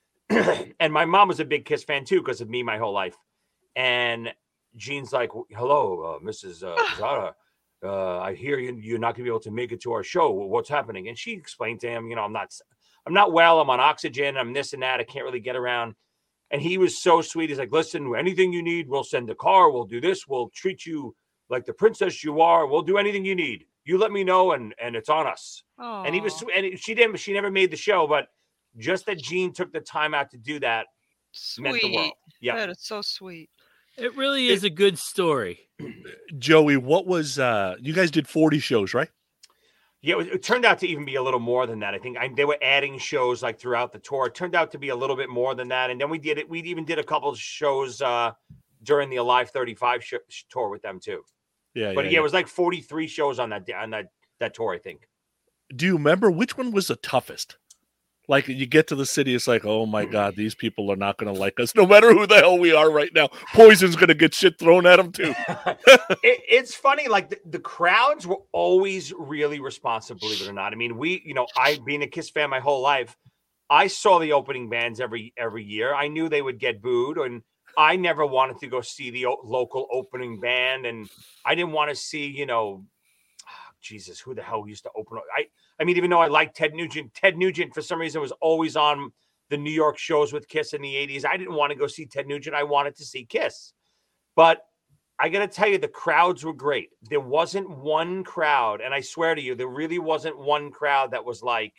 And my mom was a big Kiss fan too, because of me my whole life. And Gene's like, "Hello, uh, Missus Uh, Zara. Uh, I hear you, you're not going to be able to make it to our show. What's happening?" And she explained to him, "You know, I'm not, I'm not well. I'm on oxygen. I'm this and that. I can't really get around." And he was so sweet. He's like, "Listen, anything you need, we'll send a car. We'll do this. We'll treat you like the princess you are. We'll do anything you need. You let me know, and and it's on us." Oh. And he was, swe- and she didn't, she never made the show, but just that Gene took the time out to do that meant the world. Sweet. Yeah. That is so sweet. It really is a good story. Joey, what was uh you guys did forty shows, right? Yeah, it, was, it turned out to even be a little more than that. I think I, they were adding shows like throughout the tour. It turned out to be a little bit more than that. And then we did it. We even did a couple of shows uh, during the Alive thirty-five sh- tour with them too. Yeah, But yeah, yeah, yeah. it was like forty-three shows on that on that that tour, I think. Do you remember which one was the toughest? Like, you get to the city, it's like, oh my God, these people are not going to like us, no matter who the hell we are right now. Poison's going to get shit thrown at them too. it, it's funny, like the, the crowds were always really responsive, believe it or not. I mean, we, you know, I being a Kiss fan my whole life, I saw the opening bands every every year. I knew they would get booed, and I never wanted to go see the o- local opening band, and I didn't want to see, you know, oh, Jesus, who the hell used to open? I, I mean, even though I liked Ted Nugent, Ted Nugent for some reason was always on the New York shows with Kiss in the eighties. I didn't want to go see Ted Nugent. I wanted to see Kiss, but I got to tell you, the crowds were great. There wasn't one crowd, and I swear to you, there really wasn't one crowd that was like,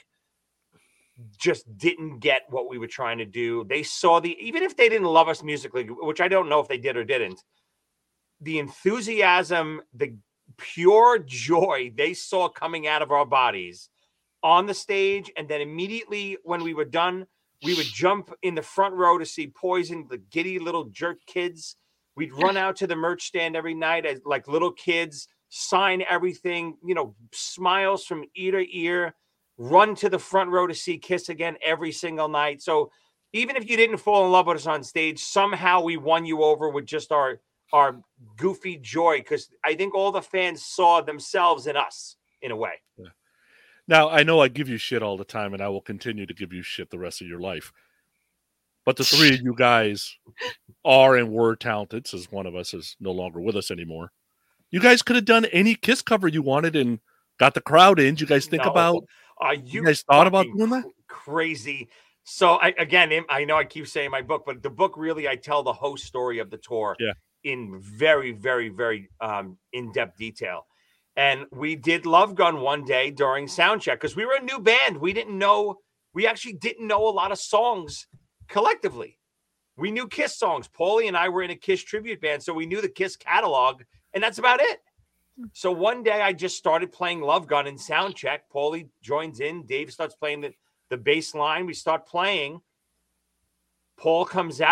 just didn't get what we were trying to do. They saw the, even if they didn't love us musically, which I don't know if they did or didn't, the enthusiasm, the pure joy they saw coming out of our bodies on the stage. And then immediately when we were done, we would jump in the front row to see Poison, the giddy little jerk kids. We'd run out to the merch stand every night as like little kids, sign everything, you know, smiles from ear to ear, run to the front row to see Kiss again every single night. So even if you didn't fall in love with us on stage, somehow we won you over with just our our goofy joy, because I think all the fans saw themselves in us in a way. Yeah. Now, I know I give you shit all the time, and I will continue to give you shit the rest of your life. But the three of you guys are and were talented, since one of us is no longer with us anymore. You guys could have done any Kiss cover you wanted and got the crowd in. Did you guys think No. about, Are you you, guys thought about fucking doing that? cr- Crazy. So I, again, I know I keep saying my book, but the book really, I tell the whole story of the tour Yeah. in very, very, very um, in-depth detail. And we did Love Gun one day during sound check because we were a new band. We didn't know, we actually didn't know a lot of songs collectively. We knew Kiss songs. Paulie and I were in a Kiss tribute band, so we knew the Kiss catalog, and that's about it. So one day I just started playing Love Gun in sound check. Paulie joins in. Dave starts playing the, the bass line. We start playing. Paul comes out.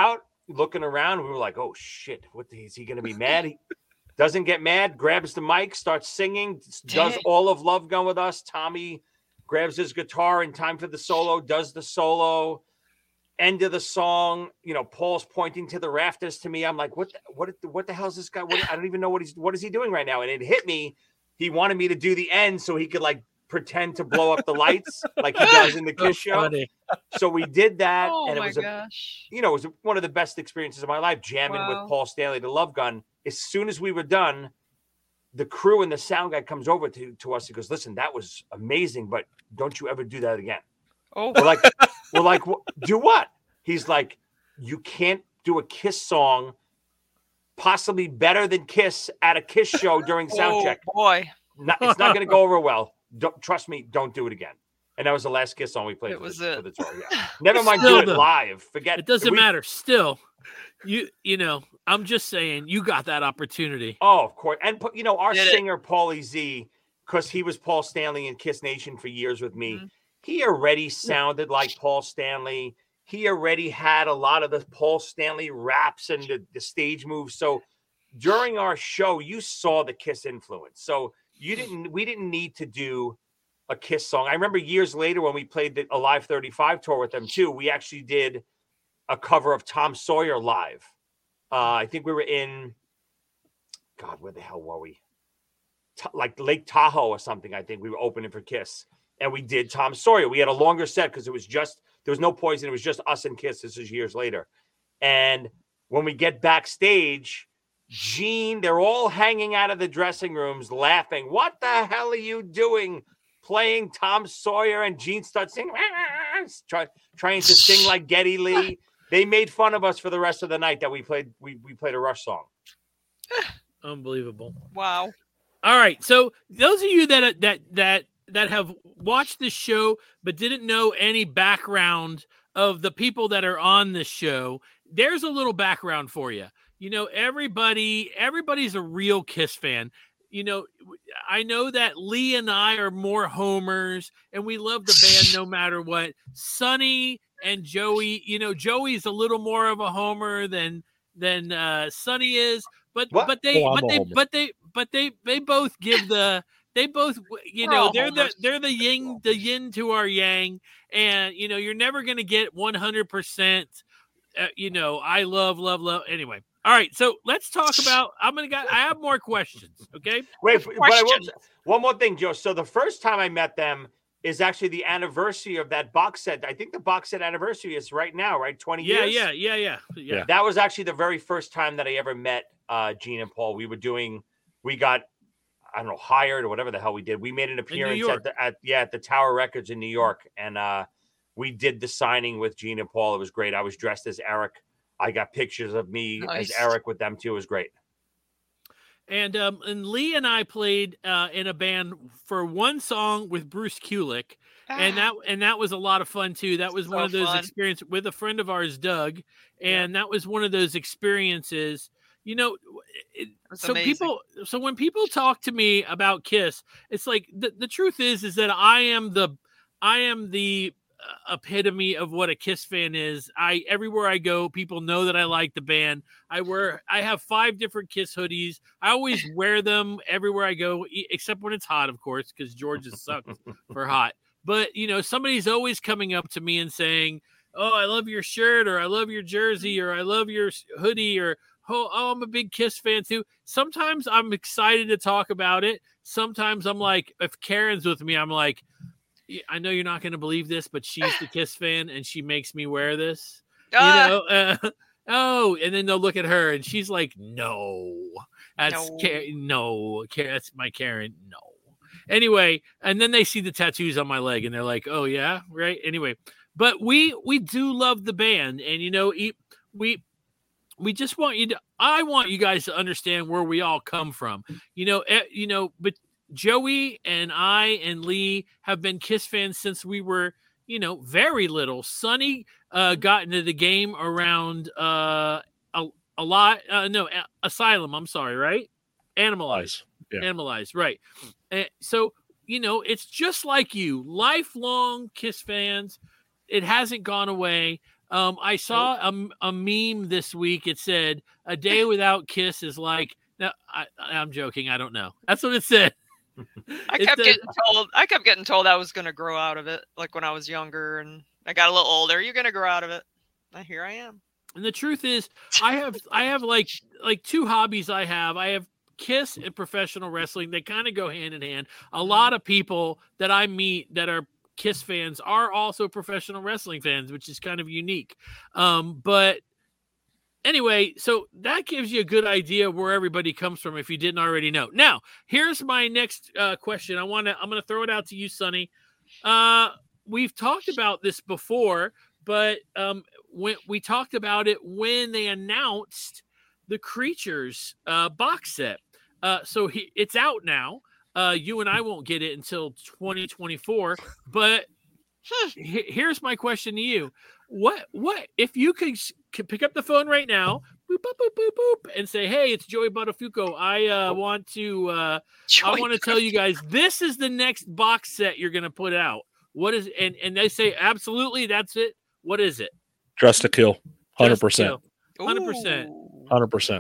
looking around. We were like, "Oh shit! What the, is he going to be mad?" He doesn't get mad. Grabs the mic, starts singing. Does Dang. all of Love Gun with us. Tommy grabs his guitar in time for the solo. Does the solo. End of the song. You know, Paul's pointing to the rafters to me. I'm like, "What? The, what? What the hell is this guy? What, I don't even know what he's. What is he doing right now?" And it hit me. He wanted me to do the end so he could like pretend to blow up the lights like he does in the Kiss show. Funny. So we did that, Oh and it my was a, gosh. you know, it was one of the best experiences of my life, jamming Wow. with Paul Stanley, the Love Gun. As soon as we were done, the crew and the sound guy comes over to, to us. He goes, "Listen, that was amazing, but don't you ever do that again." Oh, We're like, we're like, "Do what?" He's like, "You can't do a Kiss song possibly better than Kiss at a Kiss show during sound oh check. boy. Not, it's not going to go over well. Don't trust me. Don't do it again." And that was the last Kiss song we played. It for was the, it. for the tour. Yeah. Never mind Still doing it though. live. Forget It doesn't we- matter. Still, you you know, I'm just saying you got that opportunity. Oh, of course. And you know, our Did it. singer Paulie Z, because he was Paul Stanley in Kiss Nation for years with me. Mhm. He already sounded like Paul Stanley. He already had a lot of the Paul Stanley raps and the, the stage moves. So during our show, you saw the Kiss influence. So you didn't. We didn't need to do a Kiss song. I remember years later when we played the Alive thirty-five tour with them too. We actually did a cover of Tom Sawyer live. Uh, I think we were in. God, where the hell were we? Ta- like Lake Tahoe or something. I think we were opening for Kiss, and we did Tom Sawyer. We had a longer set because it was just there was no Poison. It was just us and Kiss. This is years later, and when we get backstage, Gene, they're all hanging out of the dressing rooms, laughing. "What the hell are you doing, playing Tom Sawyer?" And Gene starts singing, try, trying to sing like Geddy Lee. They made fun of us for the rest of the night that we played. We we played a Rush song. Unbelievable. Wow. All right, so those of you that that that that have watched this show but didn't know any background of the people that are on this show, there's a little background for you. You know, everybody everybody's a real Kiss fan. You know, I know that Lee and I are more homers, and we love the band no matter what. Sonny and Joey, you know, Joey's a little more of a homer than than uh, Sonny is, but What? but they Oh, I'm but a they homer. but they but they they both give the they both you We're know all they're the homers. they're the yin the yin to our yang, and you know you're never gonna get one hundred percent. Uh, you know, I love love love. Anyway, all right, so let's talk about. I'm gonna got. I have more questions. Okay. Wait, but I will, Question. one more thing, Joe. So the first time I met them is actually the anniversary of that box set. I think the box set anniversary is right now, right? twenty Yeah, years. yeah, yeah, yeah, yeah. Yeah. That was actually the very first time that I ever met uh, Gene and Paul. We were doing, we got, I don't know, hired or whatever the hell we did. We made an appearance York. at the at yeah at the Tower Records in New York, and uh, we did the signing with Gene and Paul. It was great. I was dressed as Eric. I got pictures of me Nice. as Eric with them too. It was great. And um, and Lee and I played uh, in a band for one song with Bruce Kulick, and that and that was a lot of fun too. That was one So of those fun. experiences with a friend of ours, Doug, and that was one of those experiences. You know, it, was so amazing. people, so when people talk to me about Kiss, it's like the, the truth is is that I am the I am the uh, epitome of what a Kiss fan is. I everywhere I go, people know that I like the band. I wear I have five different Kiss hoodies. I always wear them everywhere I go, e- except when it's hot, of course, because Georgia sucks for hot. But you know, somebody's always coming up to me and saying, "Oh, I love your shirt," or "I love your jersey," or "I love your s- hoodie," or "Oh, oh, I'm a big Kiss fan too." Sometimes I'm excited to talk about it. Sometimes I'm like, if Karen's with me, I'm like, "Yeah, I know you're not going to believe this, but she's the Kiss fan and she makes me wear this." Ah, You know, uh, oh, and then they'll look at her and she's like, "No, that's No. Ka- no, Ka- that's my Karen, no." Anyway, and then they see the tattoos on my leg and they're like, "Oh yeah, right." Anyway, but we we do love the band, and you know, e- we we just want you to. I want you guys to understand where we all come from. You know, eh, you know, but Joey and I and Lee have been Kiss fans since we were, you know, very little. Sonny uh, got into the game around uh, a, a lot. Uh, no, a- Asylum. I'm sorry, right? Animalize. Lies. Yeah. Animalized, right. And so, you know, it's just like you, lifelong Kiss fans. It hasn't gone away. Um, I saw a, a meme this week. It said, "A day without Kiss is like." No, I, I'm joking. I don't know. That's what it said. I It kept said- getting told. I kept getting told I was going to grow out of it, like when I was younger, and I got a little older. You're going to grow out of it. And here I am. And the truth is, I have I have like like two hobbies I have. I have Kiss and professional wrestling. They kind of go hand in hand. A lot of people that I meet that are Kiss fans are also professional wrestling fans, which is kind of unique. Um, but anyway, so that gives you a good idea of where everybody comes from if you didn't already know. Now, here's my next uh, question. I want to I'm going to throw it out to you, Sonny. Uh, we've talked about this before, but um, when we talked about it when they announced the Creatures uh, box set. Uh, so he, it's out now. Uh, you and I won't get it until twenty twenty-four. But he, here's my question to you: What what if you could, could pick up the phone right now, boop boop boop boop boop, and say, "Hey, it's Joey Buttafuoco. I uh, want to uh, I want to tell you guys this is the next box set you're going to put out. What is and and they say absolutely that's it. What is it? Dress to Kill, hundred percent, hundred percent, hundred percent.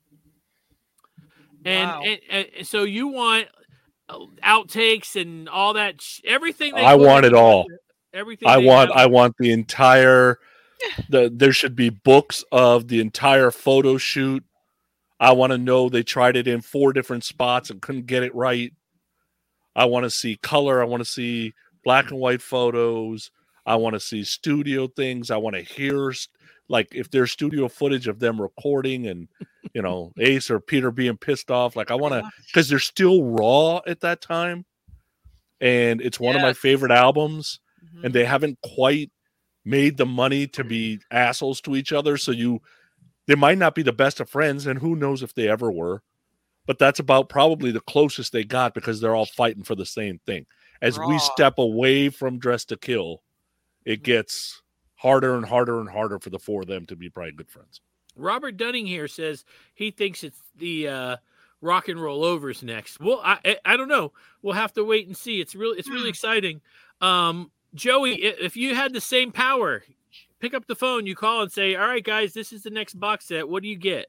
And, Wow. and and so you want outtakes and all that sh- everything. They I put want in- it all. Everything. I they want have- I want the entire the there should be books of the entire photo shoot. I want to know they tried it in four different spots and couldn't get it right. I want to see color, I want to see black and white photos. I want to see studio things. I want to hear st- like if there's studio footage of them recording and you know Ace or Peter being pissed off. Like I want to because they're still raw at that time. And it's one of my Yes. favorite albums. Mhm. And they haven't quite made the money to be assholes to each other. So you, they might not be the best of friends, and who knows if they ever were. But that's about probably the closest they got because they're all fighting for the same thing. As we Raw. step away from Dress to Kill, it gets harder and harder and harder for the four of them to be probably good friends. Robert Dunning here says he thinks it's the uh, Rock and Roll Overs next. Well, I, I I don't know. We'll have to wait and see. It's really it's really exciting. Um, Joey, i- if you had the same power, pick up the phone, you call and say, "All right, guys, this is the next box set. What do you get?"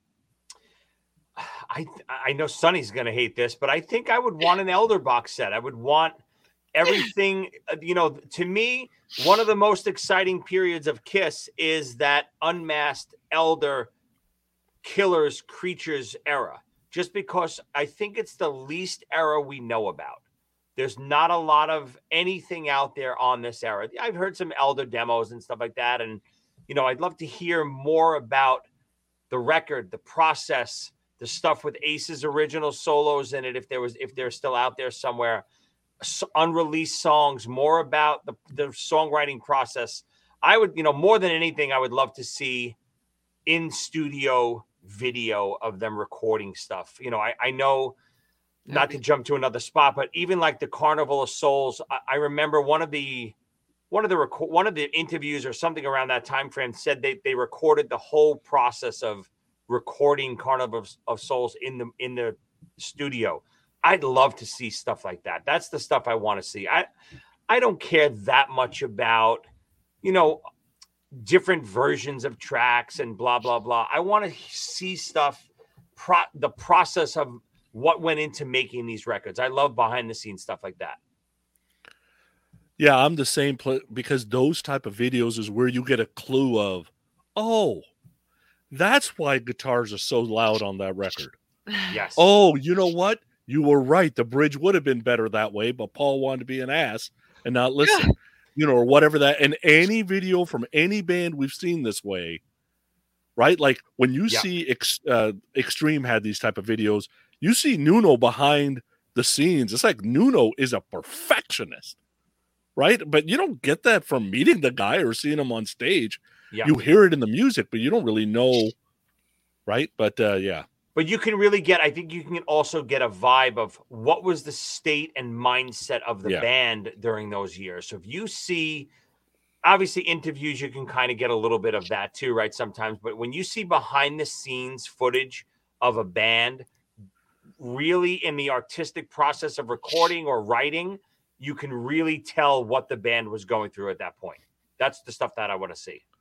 I I know Sonny's going to hate this, but I think I would want an Elder box set. I would want everything. uh, You know, to me, one of the most exciting periods of Kiss is that unmasked Elder Killers Creatures era. Just because I think it's the least era we know about. There's not a lot of anything out there on this era. I've heard some Elder demos and stuff like that, and you know, I'd love to hear more about the record, the process, the stuff with Ace's original solos in it, if there was, if they're still out there somewhere, S- unreleased songs, more about the, the songwriting process. I would, you know, more than anything, I would love to see in studio video of them recording stuff. You know, I, I know not to jump to another spot, but even like the Carnival of Souls, I, I remember one of the, one of the reco- one of the interviews or something around that time frame said they they recorded the whole process of recording Carnival of, of Souls in the in the studio. I'd love to see stuff like that. That's the stuff I want to see. I I don't care that much about, you know, different versions of tracks and blah blah blah. I want to see stuff, pro- the process of what went into making these records. I love behind the scenes stuff like that. Yeah, I'm the same pl- because those type of videos is where you get a clue of, oh, that's why guitars are so loud on that record. Yes. Oh, you know what? You were right. The bridge would have been better that way, but Paul wanted to be an ass and not listen. You know, or whatever that. And any video from any band we've seen this way, right? Like when you Yeah. see Ex- uh, Extreme had these type of videos, you see Nuno behind the scenes. It's like Nuno is a perfectionist, right? But you don't get that from meeting the guy or seeing him on stage. Yeah. You hear it in the music, but you don't really know, right? But uh, yeah. But you can really get, I think you can also get a vibe of what was the state and mindset of the Yeah. band during those years. So if you see, obviously interviews, you can kind of get a little bit of that too, right? Sometimes, but when you see behind the scenes footage of a band really in the artistic process of recording or writing, you can really tell what the band was going through at that point. That's the stuff that I want to see.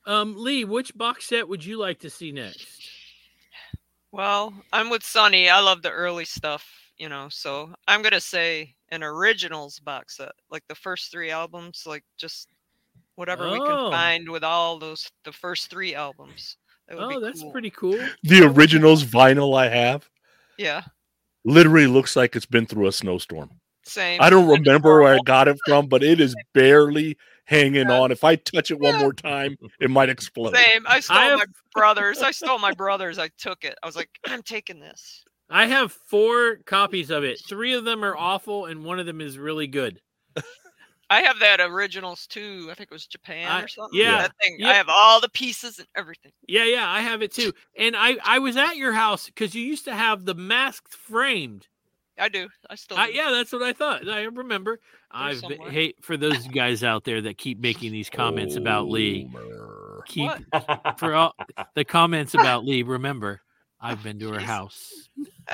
Um, Lee, which box set would you like to see next? Well, I'm with Sonny. I love the early stuff, you know, so I'm gonna say an originals box set, like the first three albums, like just whatever we Oh. can find with all those the first three albums. That would Oh, be that's cool. pretty cool. The originals vinyl I have Yeah, literally looks like it's been through a snowstorm. same. I don't And remember where I horrible. got it from, but it is barely hanging Yeah. on. If I touch it one Yeah. more time, it might explode. Same. I stole have- my brother's. I stole my brother's. I took it. I was like, I'm taking this. I have four copies of it. Three of them are awful, and one of them is really good. I have that originals too. I think it was Japan I- or something. yeah, That thing. yeah. I have all the pieces and everything. Yeah, yeah, I have it too. And I, I was at your house because you used to have the masked framed. I do. I still I, do. yeah, that's what I thought. I remember. I've been, somewhere. hey for those guys out there that keep making these comments about Lee. Homer. Keep What? for all the comments about Lee. Remember, I've been to her Jeez. house.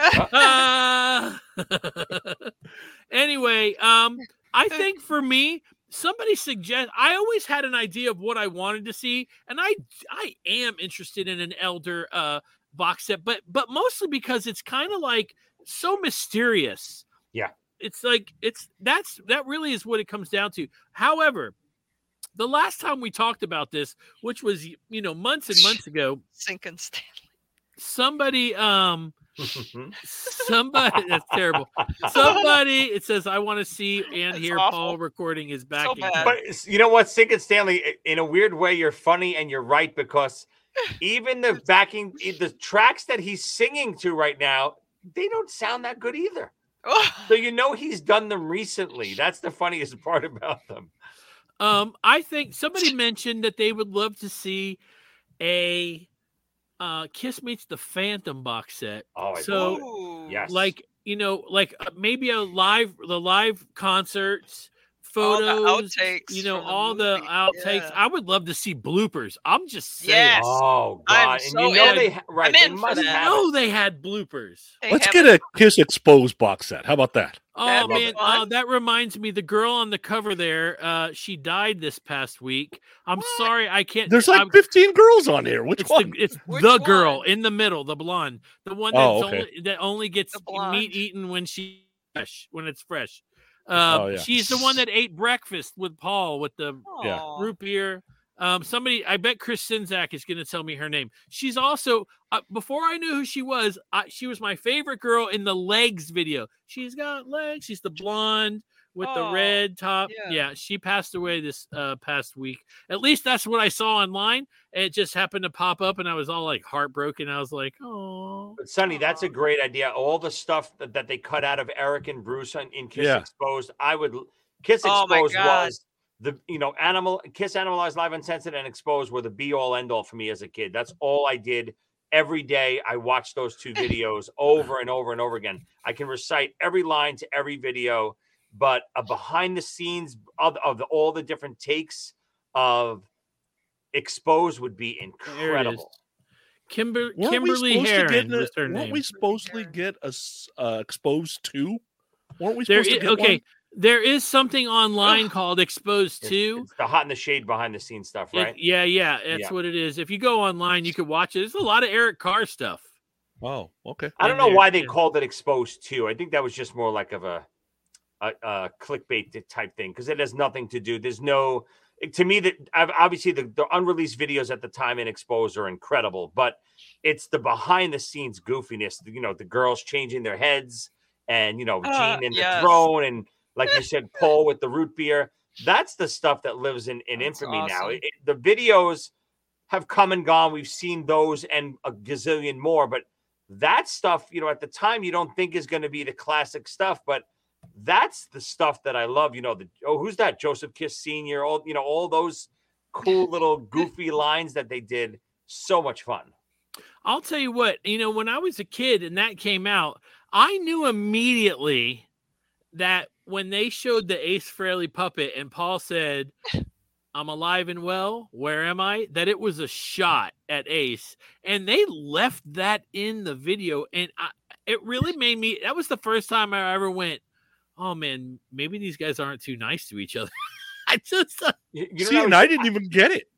Ah. Anyway, um, I think for me, somebody suggest. I always had an idea of what I wanted to see, and I I am interested in an Elder uh box set, but but mostly because it's kind of like so mysterious. Yeah. It's like it's that's that really is what it comes down to. However, the last time we talked about this, which was you know months and months ago, Sinking Stanley. somebody um somebody that's terrible. Somebody it says I want to see and That's hear awful. Paul recording his back. So again." bad. But it's- you know what, Sink and Stanley, i- in a weird way, you're funny and you're right because even the backing, the tracks that he's singing to right now, they don't sound that good either. So you know he's done them recently. That's the funniest part about them. Um, I think somebody mentioned that they would love to see a uh Kiss Meets the Phantom box set. Oh, I So, love it. Ooh. Yes. Like, you know, like uh, maybe a live the live concerts, All the photos, outtakes you know, from the all the movie, outtakes. yeah. I would love to see bloopers. I'm just saying. Yes. Oh I'm God! And so you know in. they ha- right. I'm They in for must that. have No, it. they had bloopers. They Let's have get it- a Kiss Exposed box set. How about that? Oh That'd be man, fun. uh, that reminds me. The girl on the cover there, uh, she died this past week. I'm What? sorry, I can't. There's like I'm- fifteen girls on here. Which it's one? the it's Which the girl one? in the middle, the blonde, the one that's Oh, okay. only that only gets The blonde. meat eaten when she fresh, when it's fresh. Um, Oh, yeah. She's the one that ate breakfast with Paul with the Yeah. Aw. root beer. Um, somebody, I bet Chris Sinzak is going to tell me her name. She's also, uh, before I knew who she was, I, she was my favorite girl in the Legs video. She's got legs. She's the blonde with the Oh, red top. yeah. Yeah, she passed away this uh, past week. At least that's what I saw online. It just happened to pop up, and I was all like heartbroken. I was like, oh. But Sonny, that's a Aw. great idea. All the stuff that, that they cut out of Eric and Bruce on, in Kiss Yeah. Exposed, I would Kiss Oh, my Exposed God. was the you know animal Kiss Animalized Live Uncensored and Exposed were the be all end all for me as a kid. That's all I did every day. I watched those two videos over and over and over again. I can recite every line to every video, but a behind the scenes of, of the, all the different takes of Exposed would be There it is. incredible. Kimber- Weren't we Kimberly supposed to Heron get a- was her Weren't name. we supposedly Heron. get a s- uh, Exposed two? Weren't we There supposed is, to get okay, one? there is something online called Exposed It's, two. it's the hot in the shade behind the scenes stuff, It- right? yeah, yeah, that's Yeah. what it is. If you go online, you could watch it. There's a lot of Eric Carr stuff. Oh, okay. I don't in know there, why they yeah. called it Exposed too. I think that was just more like of a a, a clickbait t- type thing because it has nothing to do. There's no to me that I've obviously the, the unreleased videos at the time in Exposed are incredible, but it's the behind the scenes goofiness. You know, the girls changing their heads and you know Uh, Gene in yes. the throne and like you said, Paul with the root beer. That's the stuff that lives in, in That's infamy now. awesome. It- it- the videos have come and gone. We've seen those and a gazillion more, but that stuff, you know, at the time you don't think is going to be the classic stuff, but that's the stuff that I love. You know, the oh, who's that? Joseph Kiss Senior All you know, all those cool little goofy lines that they did. So much fun. I'll tell you what, you know, when I was a kid and that came out, I knew immediately that when they showed the Ace Frehley puppet and Paul said, I'm alive and well, where am I? That it was a shot at Ace. And they left that in the video. And I, it really made me, that was the first time I ever went, oh man, maybe these guys aren't too nice to each other. I just, uh, You, you See, know, and I didn't even get it.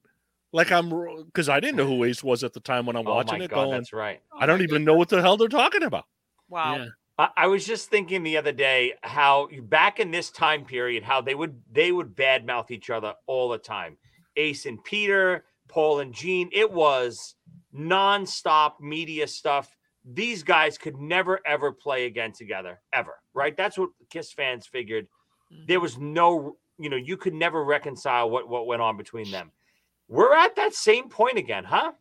like I'm because I didn't know who Ace was at the time when I'm Oh watching my it. God, Going, that's right. I don't even know what the hell they're talking about. Wow. Yeah. I, I was just thinking the other day how back in this time period, how they would they would badmouth each other all the time. Ace and Peter, Paul and Gene. It was nonstop media stuff. These guys could never ever play again together ever, right? That's what Kiss fans figured. There was no, you know, you could never reconcile what what went on between them. We're at that same point again, huh?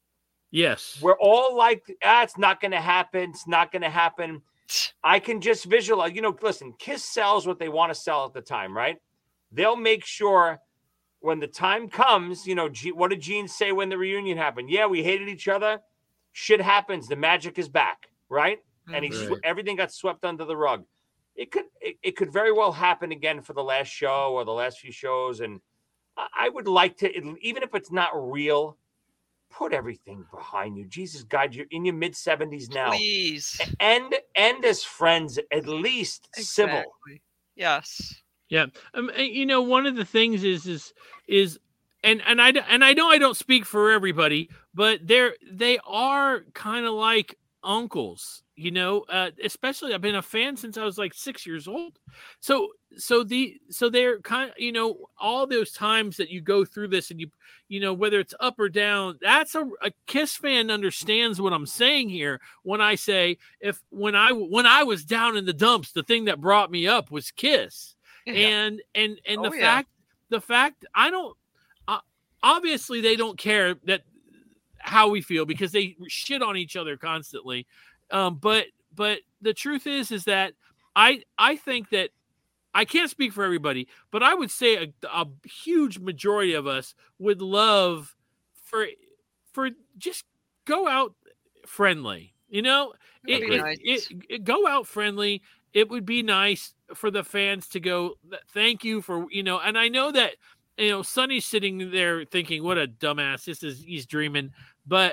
Yes. We're all like, ah, it's not going to happen. It's not going to happen. I can just visualize, you know, listen, Kiss sells what they want to sell at the time, right? They'll make sure when the time comes, you know, G- what did Gene say when the reunion happened? Yeah, we hated each other. Shit happens. The magic is back, right? And he Right. sw- everything got swept under the rug. It could it, it could very well happen again for the last show or the last few shows. And I, I would like to, even if it's not real, put everything behind you. Jesus, God, you're in your mid seventies now. Please. End end as friends, at least civil. Exactly. Yes. Yeah. Um, and, you know, one of the things is is is and and I and I know I don't speak for everybody, but they're they are kind of like uncles, you know, uh, especially I've been a fan since I was like six years old. So so the so they're kind of, you know, all those times that you go through this and you you know, whether it's up or down, that's a, a Kiss fan understands what I'm saying here when I say if when I when I was down in the dumps, the thing that brought me up was Kiss. Yeah. And and and Oh, the yeah. fact the fact I don't uh, obviously they don't care that how we feel because they shit on each other constantly. Um, but but the truth is is that I I think that I can't speak for everybody, but I would say a, a huge majority of us would love for for just go out friendly. You know, it, That'd be it, nice. it, it go out friendly. It would be nice for the fans to go, thank you for, you know, and I know that, you know, Sonny's sitting there thinking, what a dumbass. This is, he's dreaming. But,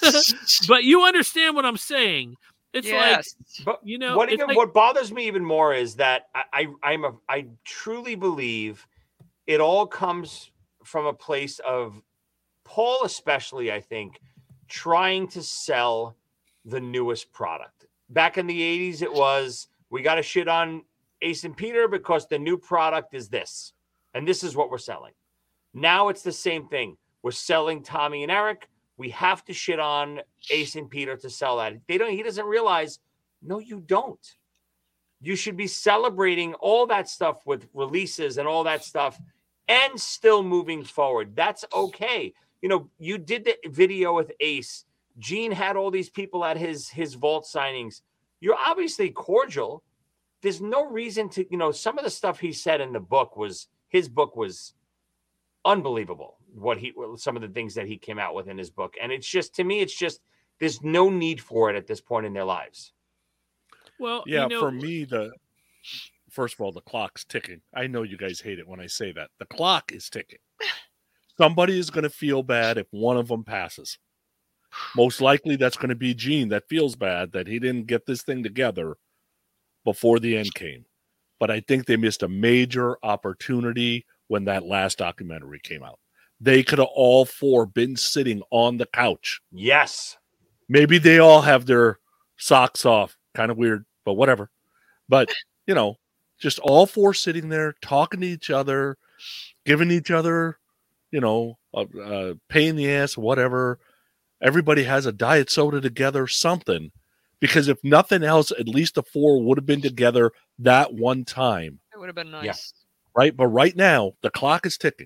but you understand what I'm saying. It's Yes. But You know, what it's even like- what bothers me even more is that I, I I'm a I truly believe it all comes from a place of Paul, especially, I think, trying to sell the newest product. Back in the eighties, it was we got to shit on Ace and Peter because the new product is this, and this is what we're selling. Now it's the same thing. We're selling Tommy and Eric. We have to shit on Ace and Peter to sell that. They don't. He doesn't realize. No, you don't. You should be celebrating all that stuff with releases and all that stuff, and still moving forward. That's okay. You know, you did the video with Ace. Gene had all these people at his his vault signings. You're obviously cordial. There's no reason to. You know, some of the stuff he said in the book was his book was unbelievable. What he, some of the things that he came out with in his book, and it's just to me, it's just there's no need for it at this point in their lives. well, Yeah, you know, for me, the first of all, the clock's ticking. I know you guys hate it when I say that. The clock is ticking. Somebody is going to feel bad if one of them passes. Most likely, that's going to be Gene that feels bad that he didn't get this thing together before the end came. But I think they missed a major opportunity when that last documentary came out. They could have all four been sitting on the couch. Yes. Maybe they all have their socks off. Kind of weird, but whatever. But, you know, just all four sitting there talking to each other, giving each other, you know, a, a pain in the ass, whatever. Everybody has a diet soda together, something. Because if nothing else, at least the four would have been together that one time. It would have been nice. Yeah. Right? But right now, the clock is ticking.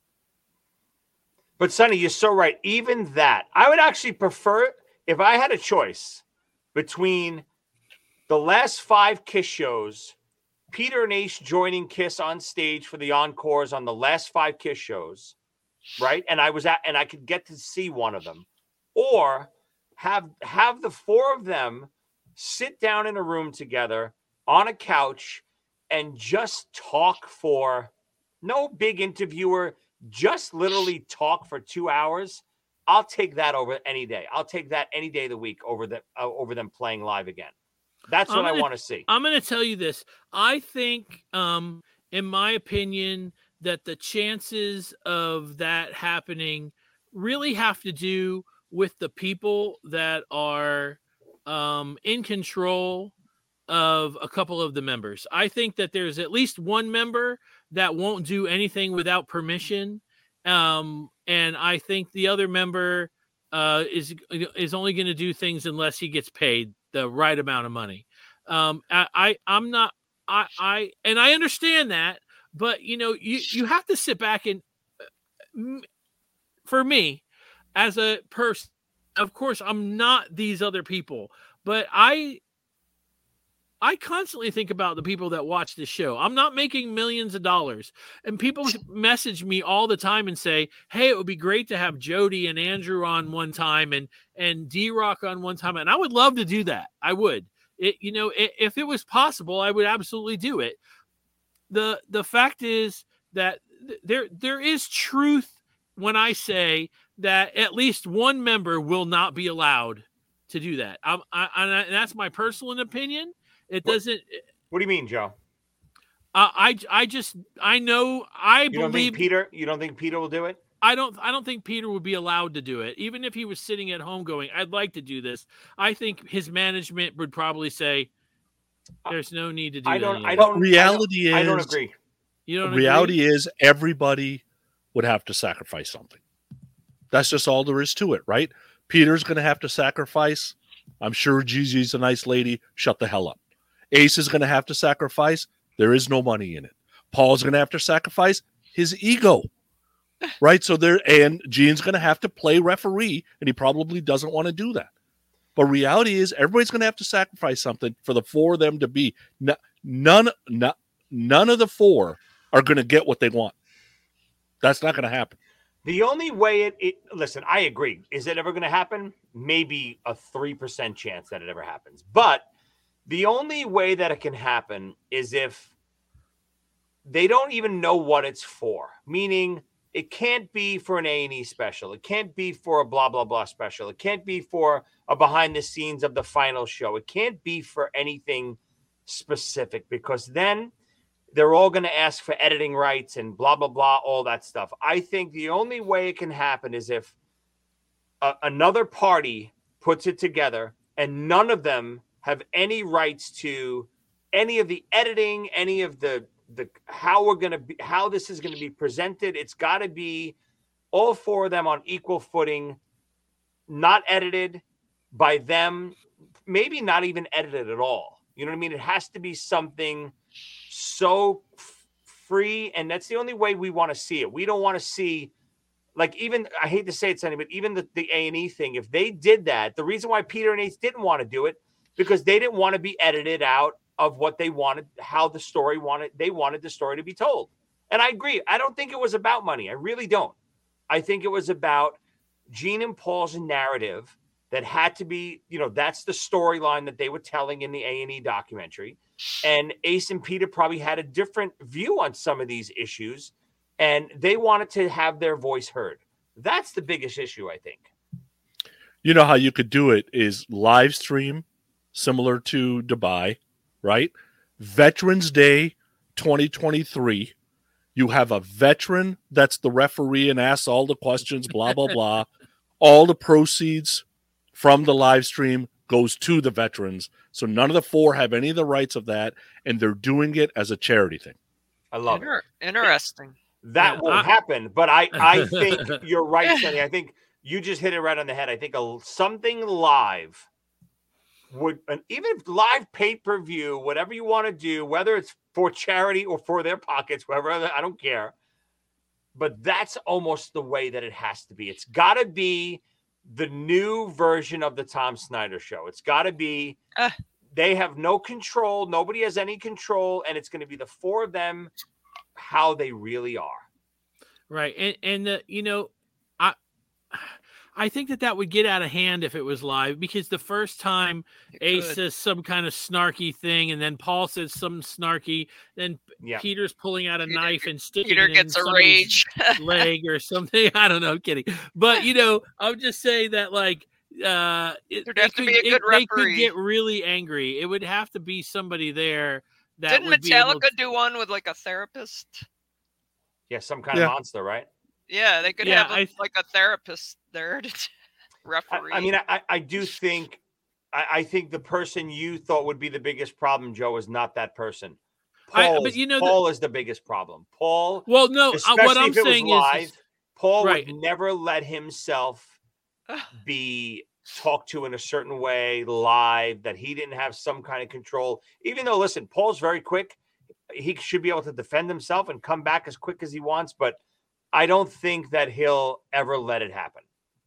But Sonny, you're so right. Even that, I would actually prefer if I had a choice between the last five Kiss shows, Peter and Ace joining Kiss on stage for the encores on the last five Kiss shows, right? And I was at, and I could get to see one of them, or have have the four of them sit down in a room together on a couch and just talk for no big interviewer. Just literally talk for two hours. I'll take that over any day. I'll take that any day of the week over the uh, over them playing live again. That's what I'm I gonna- want to see. I'm going to tell you this. I think, um, in my opinion, that the chances of that happening really have to do with the people that are um, in control of a couple of the members. I think that there's at least one member that won't do anything without permission. Um, and I think the other member uh, is, is only going to do things unless he gets paid the right amount of money. Um, I, I, I'm not, I, I, and I understand that, but you know, you, you have to sit back and, uh, for me as a person, of course, I'm not these other people, but I, I constantly think about the people that watch this show. I'm not making millions of dollars, and people message me all the time and say, "Hey, it would be great to have Jody and Andrew on one time, and and D-Rock on one time." And I would love to do that. I would. It, you know, it, if it was possible, I would absolutely do it. the The fact is that th- there there is truth when I say that at least one member will not be allowed to do that. I'm, I, I, and that's my personal opinion. It doesn't. What do you mean, Joe? Uh, I I just I know I You don't believe think Peter? You don't think Peter will do it? I don't I don't think Peter would be allowed to do it, even if he was sitting at home going, "I'd like to do this." I think his management would probably say, "There's no need to do I that." don't. anymore." I don't. Reality I don't, is- I don't agree. You don't Reality agree? is everybody would have to sacrifice something. That's just all there is to it, right? Peter's going to have to sacrifice. I'm sure Gigi's a nice lady. Shut the hell up. Ace is going to have to sacrifice. There is no money in it. Paul's going to have to sacrifice his ego, right? So there, and Gene's going to have to play referee, and he probably doesn't want to do that. But reality is, everybody's going to have to sacrifice something for the four of them to be. N- none, n- none of the four are going to get what they want. That's not going to happen. The only way it, it listen, I agree. Is it ever going to happen? Maybe a three percent chance that it ever happens. But the only way that it can happen is if they don't even know what it's for. Meaning, it can't be for an A and E special. It can't be for a blah, blah, blah special. It can't be for a behind the scenes of the final show. It can't be for anything specific, because then they're all going to ask for editing rights and blah, blah, blah, all that stuff. I think the only way it can happen is if a, another party puts it together and none of them have any rights to any of the editing, any of the the how we're going to be, how this is going to be presented. It's got to be all four of them on equal footing, not edited by them, maybe not even edited at all. You know what I mean? It has to be something so f- free, and that's the only way we want to see it. We don't want to see, like, even, I hate to say it, Sonny, but even the, the A and E thing, if they did that, the reason why Peter and Ace didn't want to do it, because they didn't want to be edited out of what they wanted, how the story wanted, they wanted the story to be told. And I agree. I don't think it was about money. I really don't. I think it was about Gene and Paul's narrative that had to be, you know, that's the storyline that they were telling in the A and E documentary. And Ace and Peter probably had a different view on some of these issues, and they wanted to have their voice heard. That's the biggest issue, I think. You know how you could do it is live stream, similar to Dubai, right? Veterans Day twenty twenty-three. You have a veteran that's the referee and asks all the questions, blah, blah, blah. All the proceeds from the live stream goes to the veterans. So none of the four have any of the rights of that, and they're doing it as a charity thing. I love Inter- it. Interesting. That Yeah, won't I- happen, but I, I think you're right, Sonny. I think you just hit it right on the head. I think a, something live would, and even if live pay-per-view, whatever you want to do, whether it's for charity or for their pockets, whatever, I don't care. But that's almost the way that it has to be. It's got to be the new version of the Tom Snyder show. It's got to be, Uh. they have no control. Nobody has any control. And it's going to be the four of them, how they really are. Right. And, and the, you know, I, I think that that would get out of hand if it was live, because the first time It Ace could. says some kind of snarky thing, and then Paul says some snarky, then Yeah. Peter's pulling out a Peter- knife and sticking Peter it in gets a somebody's rage. leg or something. I don't know. I'm kidding. But, you know, I would just say that, like, uh, it, There'd they have to could- be a it- good they could referee. get really angry. It would have to be somebody there that Didn't would be able Metallica to- do one with like a therapist? Yeah, some kind Yeah. of monster, right? Yeah, they could Yeah, have a, I- like a therapist there to I, referee. I mean, I, I do think I, I think the person you thought would be the biggest problem, Joe, is not that person. I- Paul, but is, you know the- Paul is the biggest problem. Paul, Well, no, uh, especially what I'm if it was saying is, live, is Paul right. would never let himself be talked to in a certain way live, that he didn't have some kind of control. Even though, listen, Paul's very quick. He should be able to defend himself and come back as quick as he wants, but I don't think that he'll ever let it happen.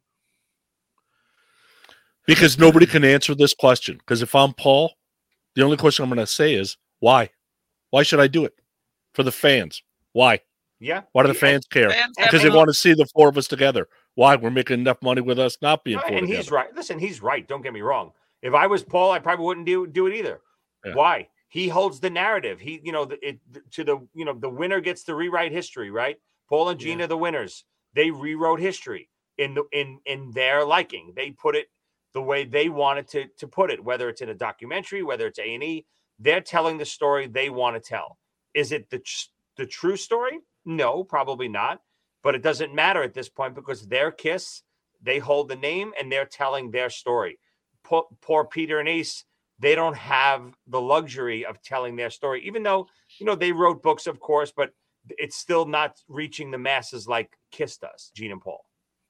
Because nobody can answer this question. Because if I'm Paul, the only question I'm going to say is, why? Why should I do it? For the fans. Why? Yeah. Why do the fans care? Fans have Because they a- want to see the four of us together. Why? We're making enough money with us not being No, four and together. he's right. Listen, he's right. Don't get me wrong. If I was Paul, I probably wouldn't do do it either. Yeah. Why? He holds the narrative. He, you know, the, it to the you know the winner gets to rewrite history, right? Paul and Gina, Yeah. the winners, they rewrote history in the in in their liking. They put it the way they wanted to to put it. Whether it's in a documentary, whether it's A and E, they're telling the story they want to tell. Is it the the true story? No, probably not. But it doesn't matter at this point because their Kiss. They hold the name and they're telling their story. Poor, poor Peter and Ace, they don't have the luxury of telling their story, even though, you know, they wrote books, of course, but it's still not reaching the masses like Kiss does, Gene and Paul.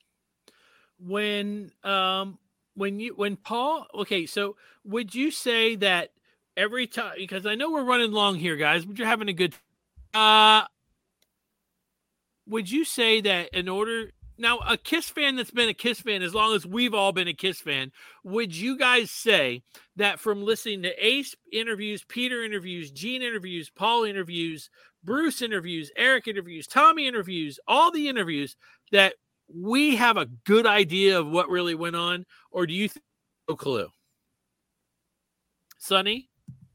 When um when you when Paul okay, so would you say that every time, because I know we're running long here, guys, but you're having a good uh would you say that in order now, a Kiss fan that's been a Kiss fan as long as we've all been a Kiss fan, would you guys say that from listening to Ace interviews, Peter interviews, Gene interviews, Paul interviews, Bruce interviews, Eric interviews, Tommy interviews, all the interviews, that we have a good idea of what really went on? Or do you think no clue? Sonny?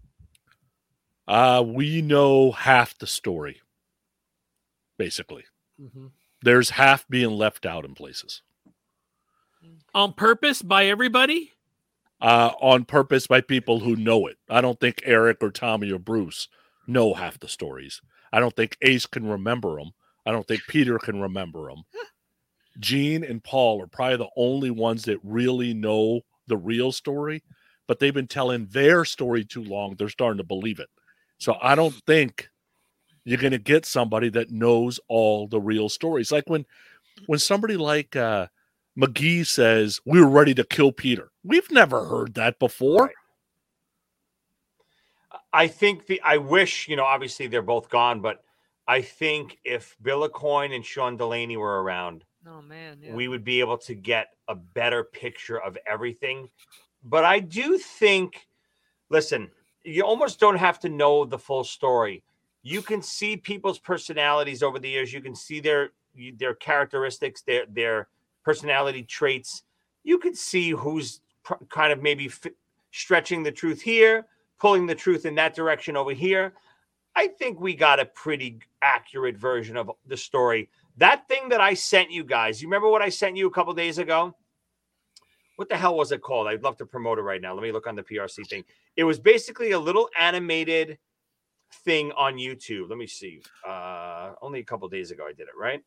Uh, we know half the story, basically. Mm-hmm. There's half being left out in places. On purpose by everybody? Uh, on purpose by people who know it. I don't think Eric or Tommy or Bruce know half the stories. I don't think Ace can remember them. I don't think Peter can remember them. Gene and Paul are probably the only ones that really know the real story, but they've been telling their story too long. They're starting to believe it. So I don't think you're going to get somebody that knows all the real stories. Like when, when somebody like uh, McGee says, we were ready to kill Peter. We've never heard that before. Right. I think the, I wish, you know, obviously they're both gone, but I think if Bill Aucoin and Sean Delaney were around, Oh man, yeah. we would be able to get a better picture of everything. But I do think, listen, you almost don't have to know the full story. You can see people's personalities over the years. You can see their their characteristics, their their personality traits. You could see who's pr- kind of maybe f- stretching the truth here, pulling the truth in that direction over here. I think we got a pretty accurate version of the story. That thing that I sent you guys, you remember what I sent you a couple days ago? What the hell was it called? I'd love to promote it right now. Let me look on the P R C thing. It was basically a little animated thing on YouTube. Let me see. Uh, only a couple days ago I did it, right?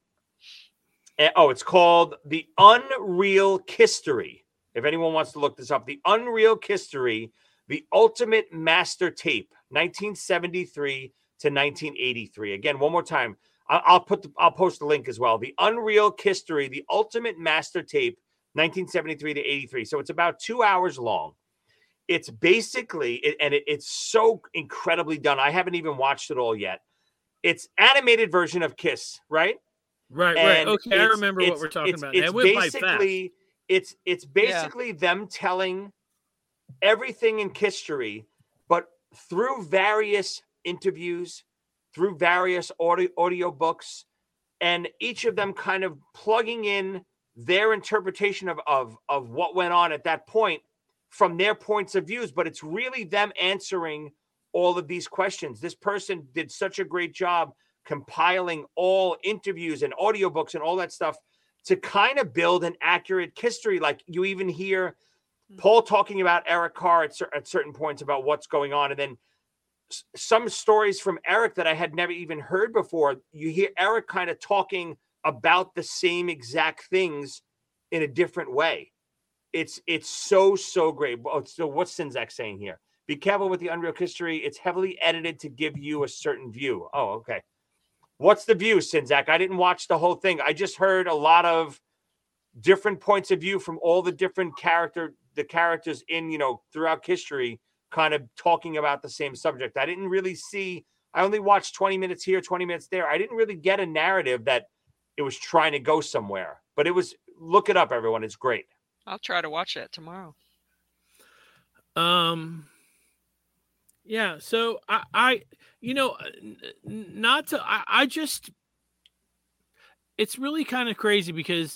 And, oh, it's called The Unreal History. If anyone wants to look this up, The Unreal History, The Ultimate Master Tape, nineteen seventy-three to nineteen eighty-three. Again, one more time. I'll put the, I'll post the link as well. The Unreal History, The Ultimate Master Tape, nineteen seventy-three to eighty-three. So it's about two hours long. It's basically, and it, it's so incredibly done. I haven't even watched it all yet. It's animated version of Kiss, right? Right, And right. Okay, I it's- remember what it's- we're talking it's- about. It's It went by fast. basically, it's it's basically them telling everything in history, but through various interviews, through various audio audio books, and each of them kind of plugging in their interpretation of, of, of what went on at that point from their points of views. But it's really them answering all of these questions. This person did such a great job compiling all interviews and audiobooks and all that stuff to kind of build an accurate history. Like you even hear Paul talking about Eric Carr at, cer- at certain points about what's going on. And then some stories from Eric that I had never even heard before. You hear Eric kind of talking about the same exact things in a different way. It's it's so, so great. So what's Sinzak saying here? Be careful with the Unreal history. It's heavily edited to give you a certain view. Oh, okay. What's the view, Sinzak? I didn't watch the whole thing. I just heard a lot of different points of view from all the different character, the characters in, you know, throughout history, kind of talking about the same subject. I didn't really see, I only watched twenty minutes here, twenty minutes there. I didn't really get a narrative that it was trying to go somewhere, but it was, look it up, everyone. It's great. I'll try to watch that tomorrow. Um, yeah. So I, I you know, not to, I, I just, it's really kind of crazy because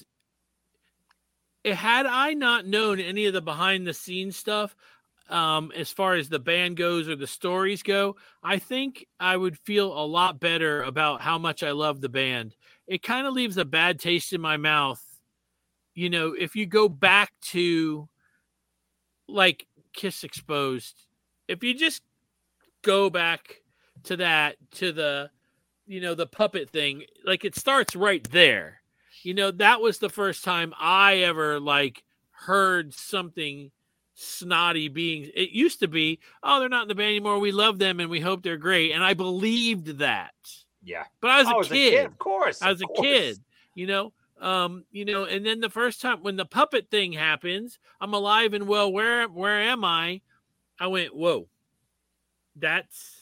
it, had I not known any of the behind the scenes stuff, um, as far as the band goes or the stories go, I think I would feel a lot better about how much I love the band. It kind of leaves a bad taste in my mouth. You know, if you go back to like Kiss Exposed, if you just go back to that, to the, you know, the puppet thing, like it starts right there. You know, that was the first time I ever like heard something snotty being, it used to be, oh, they're not in the band anymore. We love them and we hope they're great. And I believed that. Yeah. But I was, oh, a, as kid. a kid. Of course. I was of a course. kid, you know, um, you know, and then the first time when the puppet thing happens, I'm alive and well, where, where am I? I went, whoa, that's,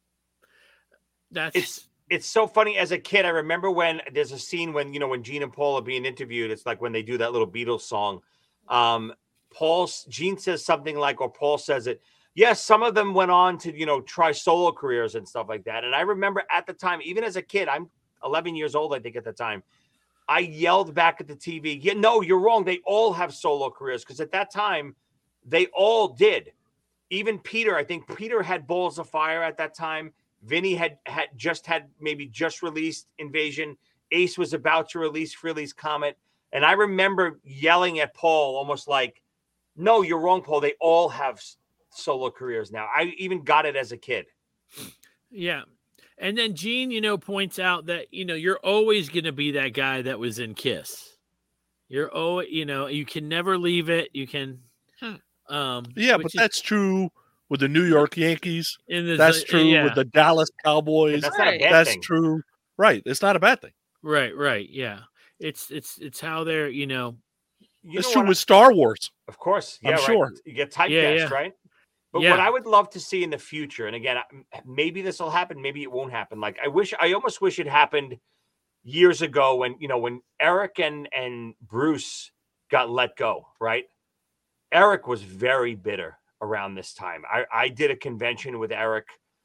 that's, It's, it's so funny as a kid. I remember when there's a scene when, you know, when Gene and Paul are being interviewed, it's like when they do that little Beatles song. Um, Paul, Gene says something like, or Paul says it. Yes, some of them went on to, you know, try solo careers and stuff like that. And I remember at the time, even as a kid, I'm eleven years old, I think at the time, I yelled back at the T V, yeah, no, you're wrong. They all have solo careers. Because at that time, they all did. Even Peter, I think Peter had Balls of Fire at that time. Vinny had, had just had maybe just released Invasion. Ace was about to release Frehley's Comet. And I remember yelling at Paul almost like, no, you're wrong, Paul. They all have solo careers now. I even got it as a kid. Yeah. And then Gene, you know, points out that, you know, you're always going to be that guy that was in Kiss. You're, oh, you know, you can never leave it. You can, um, Yeah, but which is- that's true with the New York Yankees. in the, That's true yeah. with the Dallas Cowboys. That's not a Right. bad That's thing. true. Right. It's not a bad thing. Right, right. Yeah. It's, it's, it's how they're, you know, You It's know true what? with Star Wars. Of course. I'm Yeah, right. sure. You get typecast, Yeah, yeah. right? But Yeah. what I would love to see in the future, and again, I- maybe this will happen, maybe it won't happen. Like I wish, I almost wish it happened years ago when, you know, when Eric and, and Bruce got let go, right? Eric was very bitter around this time. I, I did a convention with Eric.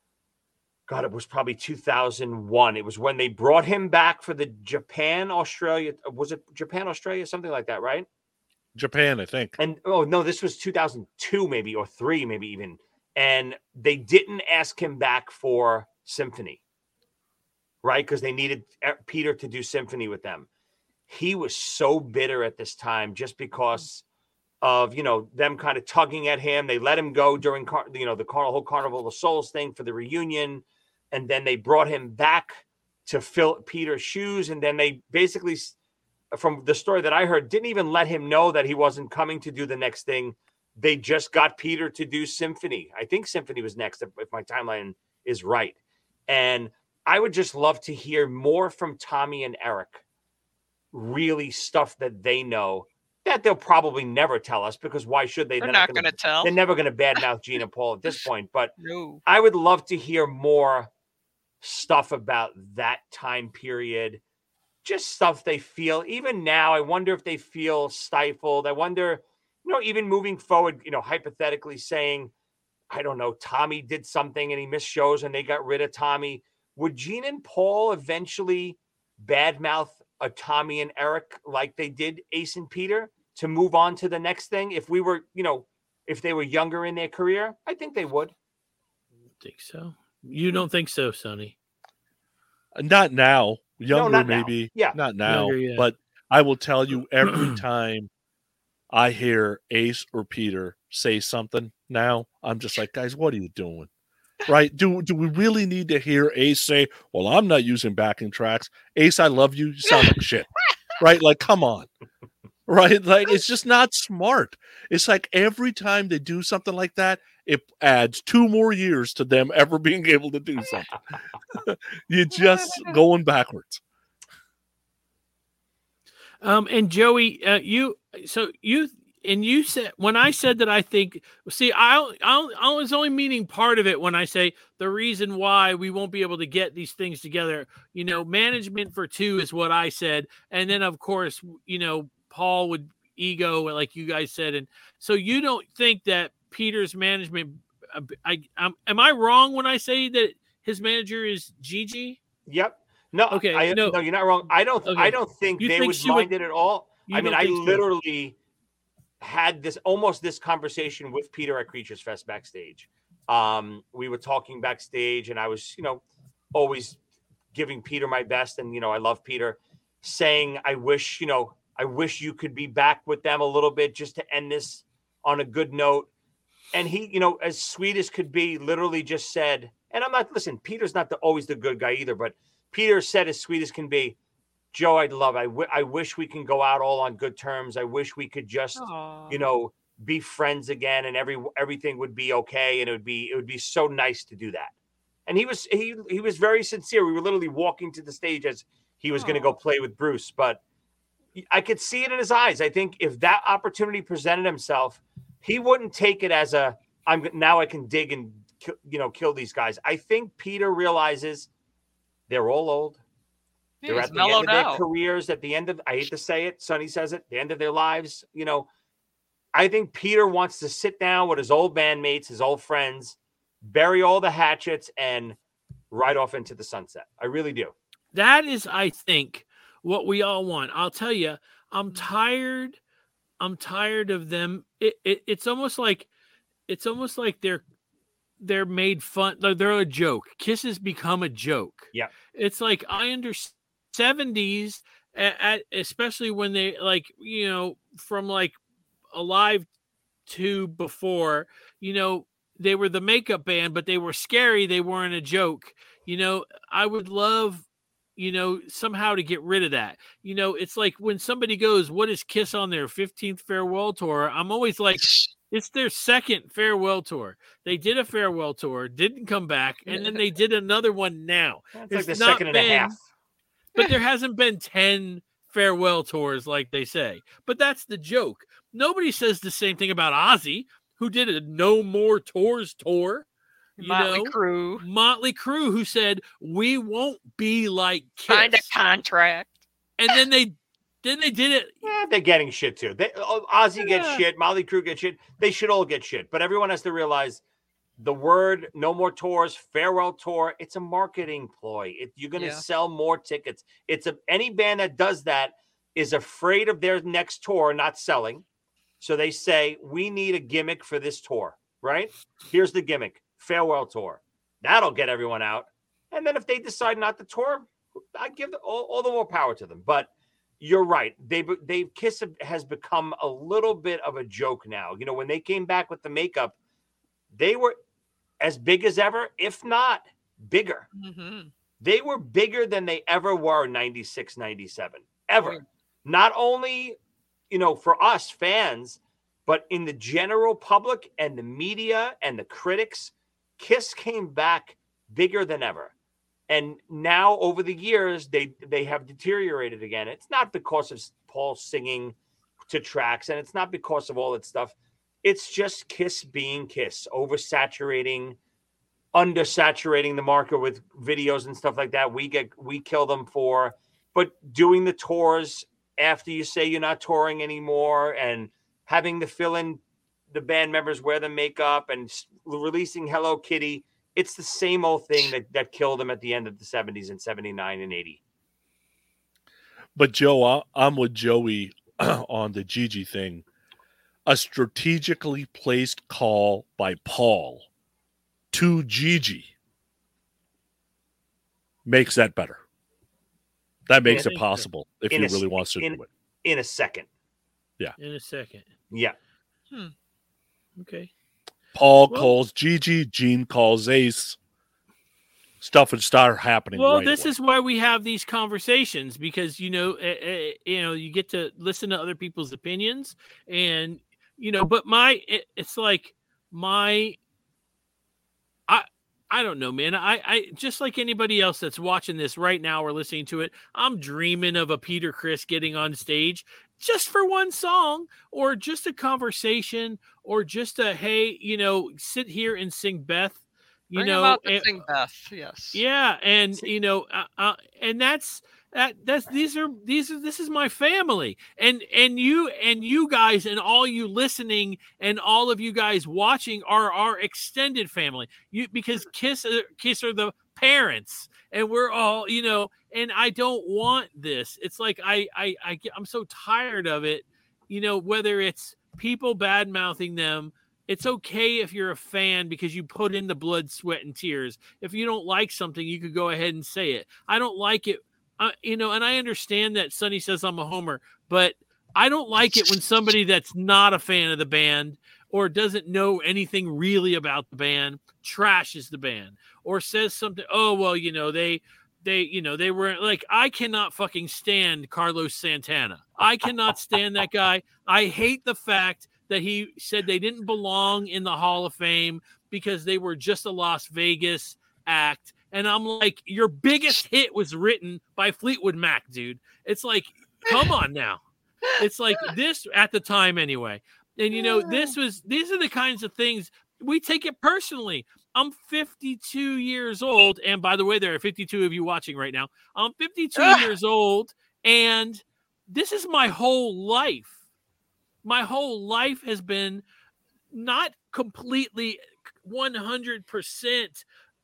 God, it was probably two thousand one. It was when they brought him back for the Japan, Australia. Was it Japan, Australia? Something like that, right? Japan, I think. And oh no, this was two thousand two, maybe, or three, maybe even. And they didn't ask him back for Symphony, right? Because they needed Peter to do Symphony with them. He was so bitter at this time just because of, you know, them kind of tugging at him. They let him go during, you know, the whole Carnival of Souls thing for the reunion. And then they brought him back to fill Peter's shoes. And then they basically, from the story that I heard, didn't even let him know that he wasn't coming to do the next thing. They just got Peter to do Symphony. I think Symphony was next, if, if my timeline is right. And I would just love to hear more from Tommy and Eric, really stuff that they know that they'll probably never tell us, because why should they? They're not going to tell. They're never going to badmouth Gene and Paul at this point. But No. I would love to hear more stuff about that time period, just stuff they feel. Even now, I wonder if they feel stifled. I wonder, you know, even moving forward, you know, hypothetically saying, I don't know, Tommy did something and he missed shows and they got rid of Tommy. Would Gene and Paul eventually badmouth a Tommy and Eric like they did Ace and Peter to move on to the next thing? If we were, you know, if they were younger in their career, I think they would. think so. You don't think so, Sonny? Not now. Younger, not now. maybe. Yeah. Not now. Younger, yeah. But I will tell you, every time I hear Ace or Peter say something now, I'm just like, guys, what are you doing? right? Do do we really need to hear Ace say, "Well, I'm not using backing tracks"? Ace, I love you. You sound like shit, right? Like, come on, right? Like, it's just not smart. It's like every time they do something like that, it adds two more years to them ever being able to do something. You're just going backwards. Um, and Joey, uh, you so you and you said when I said that I think see I I I was only meaning part of it when I say the reason why we won't be able to get these things together. You know, management for two is what I said, and then of course you know Paul would ego like you guys said, and so you don't think that Peter's management. I, I am I wrong when I say that his manager is Gigi? Yep. No, okay, I, no. no, you're not wrong. I don't. Okay. I don't think You they think would she mind would- it at all. You I mean, don't I think so? literally had this almost this conversation with Peter at Creatures Fest backstage. Um, we were talking backstage, and I was, you know, always giving Peter my best, and you know, I love Peter, saying, "I wish, you know, I wish you could be back with them a little bit, just to end this on a good note." And he, you know, as sweet as could be, literally just said, and I'm not, listen, Peter's not the, always the good guy either, but Peter said as sweet as can be, "Joe, I'd love, I, w- I wish we can go out all on good terms. I wish we could just, Aw. you know, be friends again, and every everything would be okay. And it would be, it would be so nice to do that." And he was, he, he was very sincere. We were literally walking to the stage as he was going to go play with Bruce, but I could see it in his eyes. I think if that opportunity presented himself, he wouldn't take it as a, I'm now I can dig and, you know, kill these guys. I think Peter realizes they're all old. Yeah, They're he's at the end of mellowed their out. careers, at the end of, I hate to say it, Sonny says it, the end of their lives. You know, I think Peter wants to sit down with his old bandmates, his old friends, bury all the hatchets, and ride off into the sunset. I really do. That is, I think, what we all want. I'll tell you, I'm tired. I'm tired of them. It, it, it's almost like, it's almost like they're, they're made fun. They're, they're a joke. Kiss has become a joke. Yeah. It's like, I understand seventies at, at especially when they like, you know, from like Alive to before, you know, they were the makeup band, but they were scary. They weren't a joke. You know, I would love, you know, somehow to get rid of that. You know, it's like when somebody goes, "What is Kiss on their fifteenth farewell tour?" I'm always like, it's their second farewell tour. They did a farewell tour, didn't come back, and then they did another one now. It's There's like the not second and a been- half. But there hasn't been ten farewell tours like they say. But that's the joke. Nobody says the same thing about Ozzy, who did a No More Tours tour. You Motley know, Crue Motley Crue, who said, "We won't be like Kiss." signed a contract. And then they then they did it. Yeah, they're getting shit too. They, oh, Ozzy gets Yeah. shit. Motley Crue gets shit. They should all get shit. But everyone has to realize the word "No More Tours," farewell tour. It's a marketing ploy. It, you're going to Yeah. sell more tickets. It's a any band that does that is afraid of their next tour not selling, so they say, "We need a gimmick for this tour." Right? Here's the gimmick: farewell tour. That'll get everyone out. And then if they decide not to tour, I give the, all, all the more power to them. But you're right. They they Kiss has become a little bit of a joke now. You know, when they came back with the makeup, they were as big as ever, if not bigger. Mm-hmm. They were bigger than they ever were ninety-six, ninety-seven. Ever. Right. Not only, you know, for us fans, but in the general public and the media and the critics, Kiss came back bigger than ever. And now over the years, they they have deteriorated again. It's not because of Paul singing to tracks, and it's not because of all that stuff. It's just Kiss being Kiss, oversaturating, undersaturating the market with videos and stuff like that. We get we kill them for, but doing the tours after you say you're not touring anymore, and having to fill in the band members wear the makeup and releasing Hello Kitty. It's the same old thing that, that killed them at the end of the seventies and seventy-nine and eighty. But Joe, I- I'm with Joey on the Gigi thing. A strategically placed call by Paul to Gigi makes that better. That makes In it a- possible if in he a- really wants to in- do it. In a second. In a second. Yeah. Okay. Paul Well- calls Gigi, Gene calls Ace. Stuff would start happening. Well, right this away. is why we have these conversations, because you know, uh, uh, you know, you get to listen to other people's opinions, and you know. But my, it, it's like my, I, I don't know, man. I, I just like anybody else that's watching this right now or listening to it. I'm dreaming of a Peter Criss getting on stage just for one song, or just a conversation, or just a hey, you know, sit here and sing Beth. You Bring know, him out to and- sing Beth. Yes. yeah, and you know, uh, uh, and that's that. That's these are these are this is my family, and and you and you guys and all you listening and all of you guys watching are our extended family. You because Kiss uh, Kiss are the parents, and we're all you know. And I don't want this. It's like I I I get, I'm so tired of it. You know, whether it's people bad mouthing them. It's okay if you're a fan because you put in the blood, sweat, and tears. If you don't like something, you could go ahead and say it. I don't like it, uh, you know, and I understand that Sonny says I'm a homer, but I don't like it when somebody that's not a fan of the band or doesn't know anything really about the band trashes the band or says something, oh, well, you know, they they, you know, they were like, I cannot fucking stand Carlos Santana. I cannot stand that guy. I hate the fact that he said they didn't belong in the Hall of Fame because they were just a Las Vegas act. And I'm like, your biggest hit was written by Fleetwood Mac, dude. It's like, come on now. It's like this at the time anyway. And, you know, this was, these are the kinds of things we take it personally. I'm fifty-two years old. And by the way, there are fifty-two of you watching right now. I'm fifty-two years old. And this is my whole life. My whole life has been not completely one hundred percent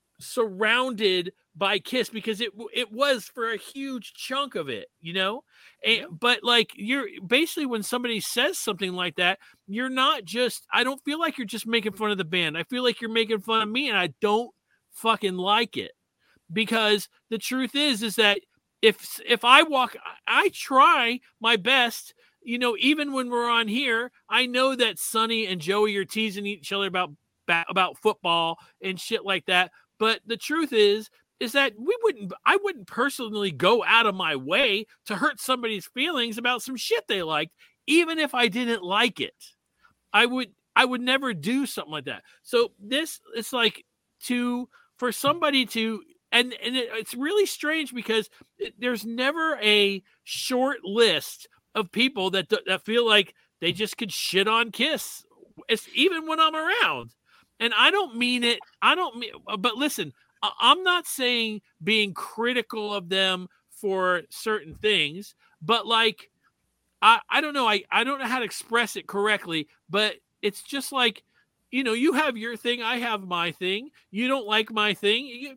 surrounded by Kiss because it it was for a huge chunk of it, you know? And but like you're basically when somebody says something like that, you're not just I don't feel like you're just making fun of the band. I feel like you're making fun of me and I don't fucking like it. Because the truth is is that if if I walk I try my best. You know, even when we're on here, I know that Sonny and Joey are teasing each other about about football and shit like that. But the truth is, is that we wouldn't, I wouldn't personally go out of my way to hurt somebody's feelings about some shit they liked, even if I didn't like it. I would, I would never do something like that. So this, it's like to for somebody to. And and it, it's really strange because it, there's never a short list of people that that feel like they just could shit on Kiss, it's even when I'm around. And I don't mean it. I don't mean. But listen, I, I'm not saying being critical of them for certain things. But like, I I don't know. I I don't know how to express it correctly. But it's just like, you know, you have your thing. I have my thing. You don't like my thing. You,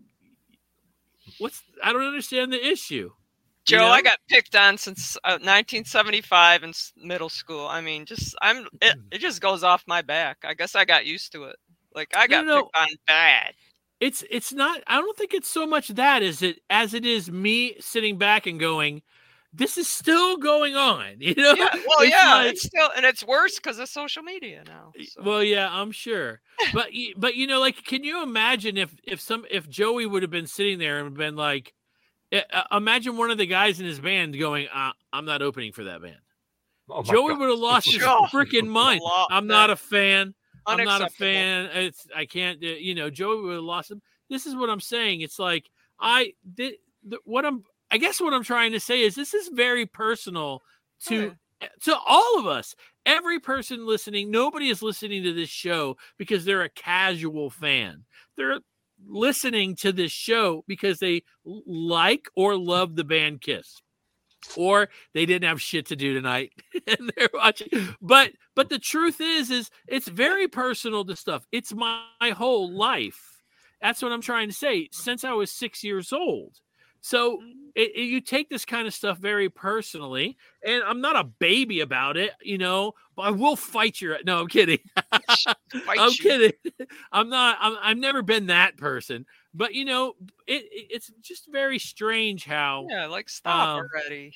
what's I don't understand the issue. Joe, You know? I got picked on since uh, nineteen seventy-five in s- middle school. I mean, just I'm it, it just goes off my back. I guess I got used to it. Like I got No, no. picked on bad. It's it's not. I don't think it's so much that as it as it is me sitting back and going, this is still going on. You know? Yeah, well, It's yeah, like- it's still and it's worse because of social media now. so. Well, yeah, I'm sure. But y- but you know, like, can you imagine if if some if Joey would have been sitting there and been like, uh, imagine one of the guys in his band going, uh, "I'm not opening for that band." Oh my Joey God. would have lost his Oh, freaking mind. lot- I'm that- not a fan. I'm not a Unacceptable. fan. It's I can't. do- You know, Joey would have lost him. This is what I'm saying. It's like I did. The, what I'm. I guess what I'm trying to say is this is very personal to to all of us. Every person listening. Nobody is listening to this show because they're a casual fan. They're listening to this show because they l- like or love the band Kiss. Or they didn't have shit to do tonight and they're watching. But but the truth is, is it's very personal to stuff. It's my, my whole life. That's what I'm trying to say. Since I was six years old. So it, it- you take this kind of stuff very personally, and I'm not a baby about it, you know. But I will fight your. No, I'm kidding. Fight I'm you. kidding. I'm not. I'm, I've never been that person. But you know, it, it it's just very strange how. Yeah, like stop Um, already.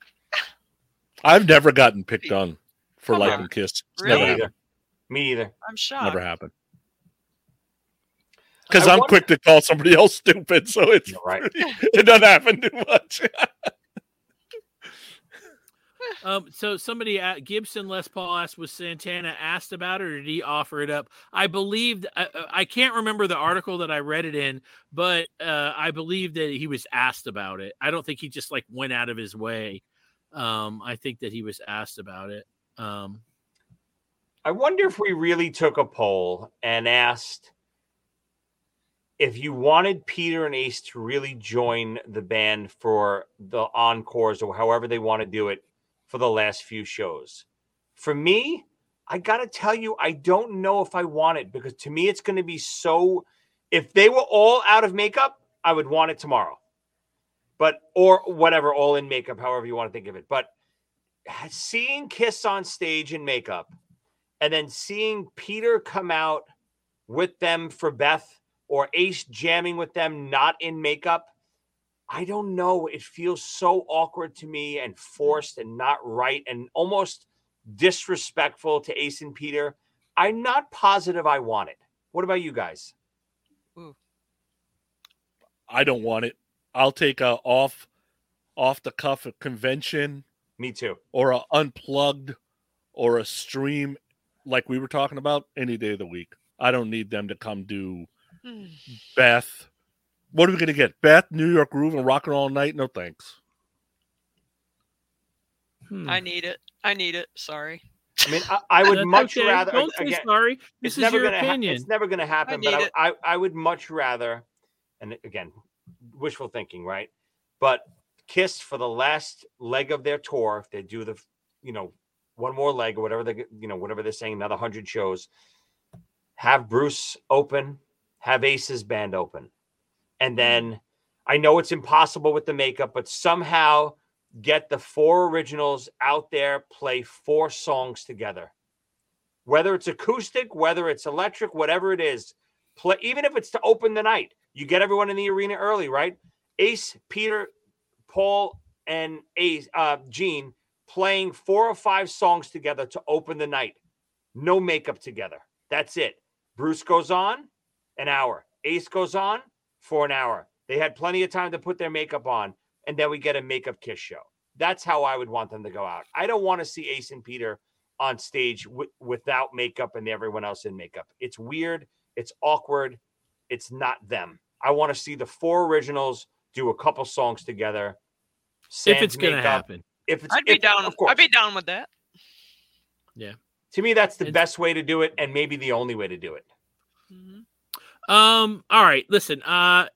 I've never gotten picked on for Come liking on. Kiss. It's Really? never Me happened. either. Me either. I'm shocked. Never happened. Because I I'm wonder- quick to call somebody else stupid, so it's You're right. it doesn't happen too much. Um, so somebody at Gibson Les Paul asked, was Santana asked about it or did he offer it up? I believe I, I can't remember the article that I read it in, but uh, I believe that he was asked about it. I don't think he just like went out of his way. Um, I think that he was asked about it. Um, I wonder if we really took a poll and asked if you wanted Peter and Ace to really join the band for the encores or however they want to do it for the last few shows. For me, I got to tell you, I don't know if I want it, because to me, it's going to be so, if they were all out of makeup, I would want it tomorrow, but, or whatever, all in makeup, however you want to think of it. But seeing Kiss on stage in makeup and then seeing Peter come out with them for Beth or Ace jamming with them, not in makeup, I don't know. It feels so awkward to me and forced and not right and almost disrespectful to Ace and Peter. I'm not positive I want it. What about you guys? I don't want it. I'll take a off off the cuff convention. Me too. Or a unplugged or a stream like we were talking about any day of the week. I don't need them to come do Beth. What are we going to get? Beth, New York Groove, and Rockin' All Night? No thanks. hmm. I need it. I need it. Sorry. I mean, I, I would That's much okay. rather. Don't say again, sorry. This it's is never your gonna ha- opinion. it's never going to happen. But need I, it. I, I would much rather, and again, wishful thinking, right? But Kiss for the last leg of their tour, if they do the, you know, one more leg or whatever they, you know, whatever they're saying, another hundred shows, have Bruce open, have Ace's band open, and then I know it's impossible with the makeup, but somehow get the four originals out there, play four songs together. Whether it's acoustic, whether it's electric, whatever it is, play, even if it's to open the night, you get everyone in the arena early, right? Ace, Peter, Paul, and Ace, uh, Gene playing four or five songs together to open the night. No makeup together. That's it. Bruce goes on, an hour. Ace goes on for an hour. They had plenty of time to put their makeup on, and then we get a makeup Kiss show. That's how I would want them to go out. I don't want to see Ace and Peter on stage w- without makeup and everyone else in makeup. It's weird. It's awkward. It's not them. I want to see the four originals do a couple songs together. If it's Sans going to makeup. happen. If it's, I'd be if- down. Of course. I'd be down with that. Yeah. To me, that's the It's- best way to do it, and maybe the only way to do it. Mm-hmm. Um. All right. Listen. Uh.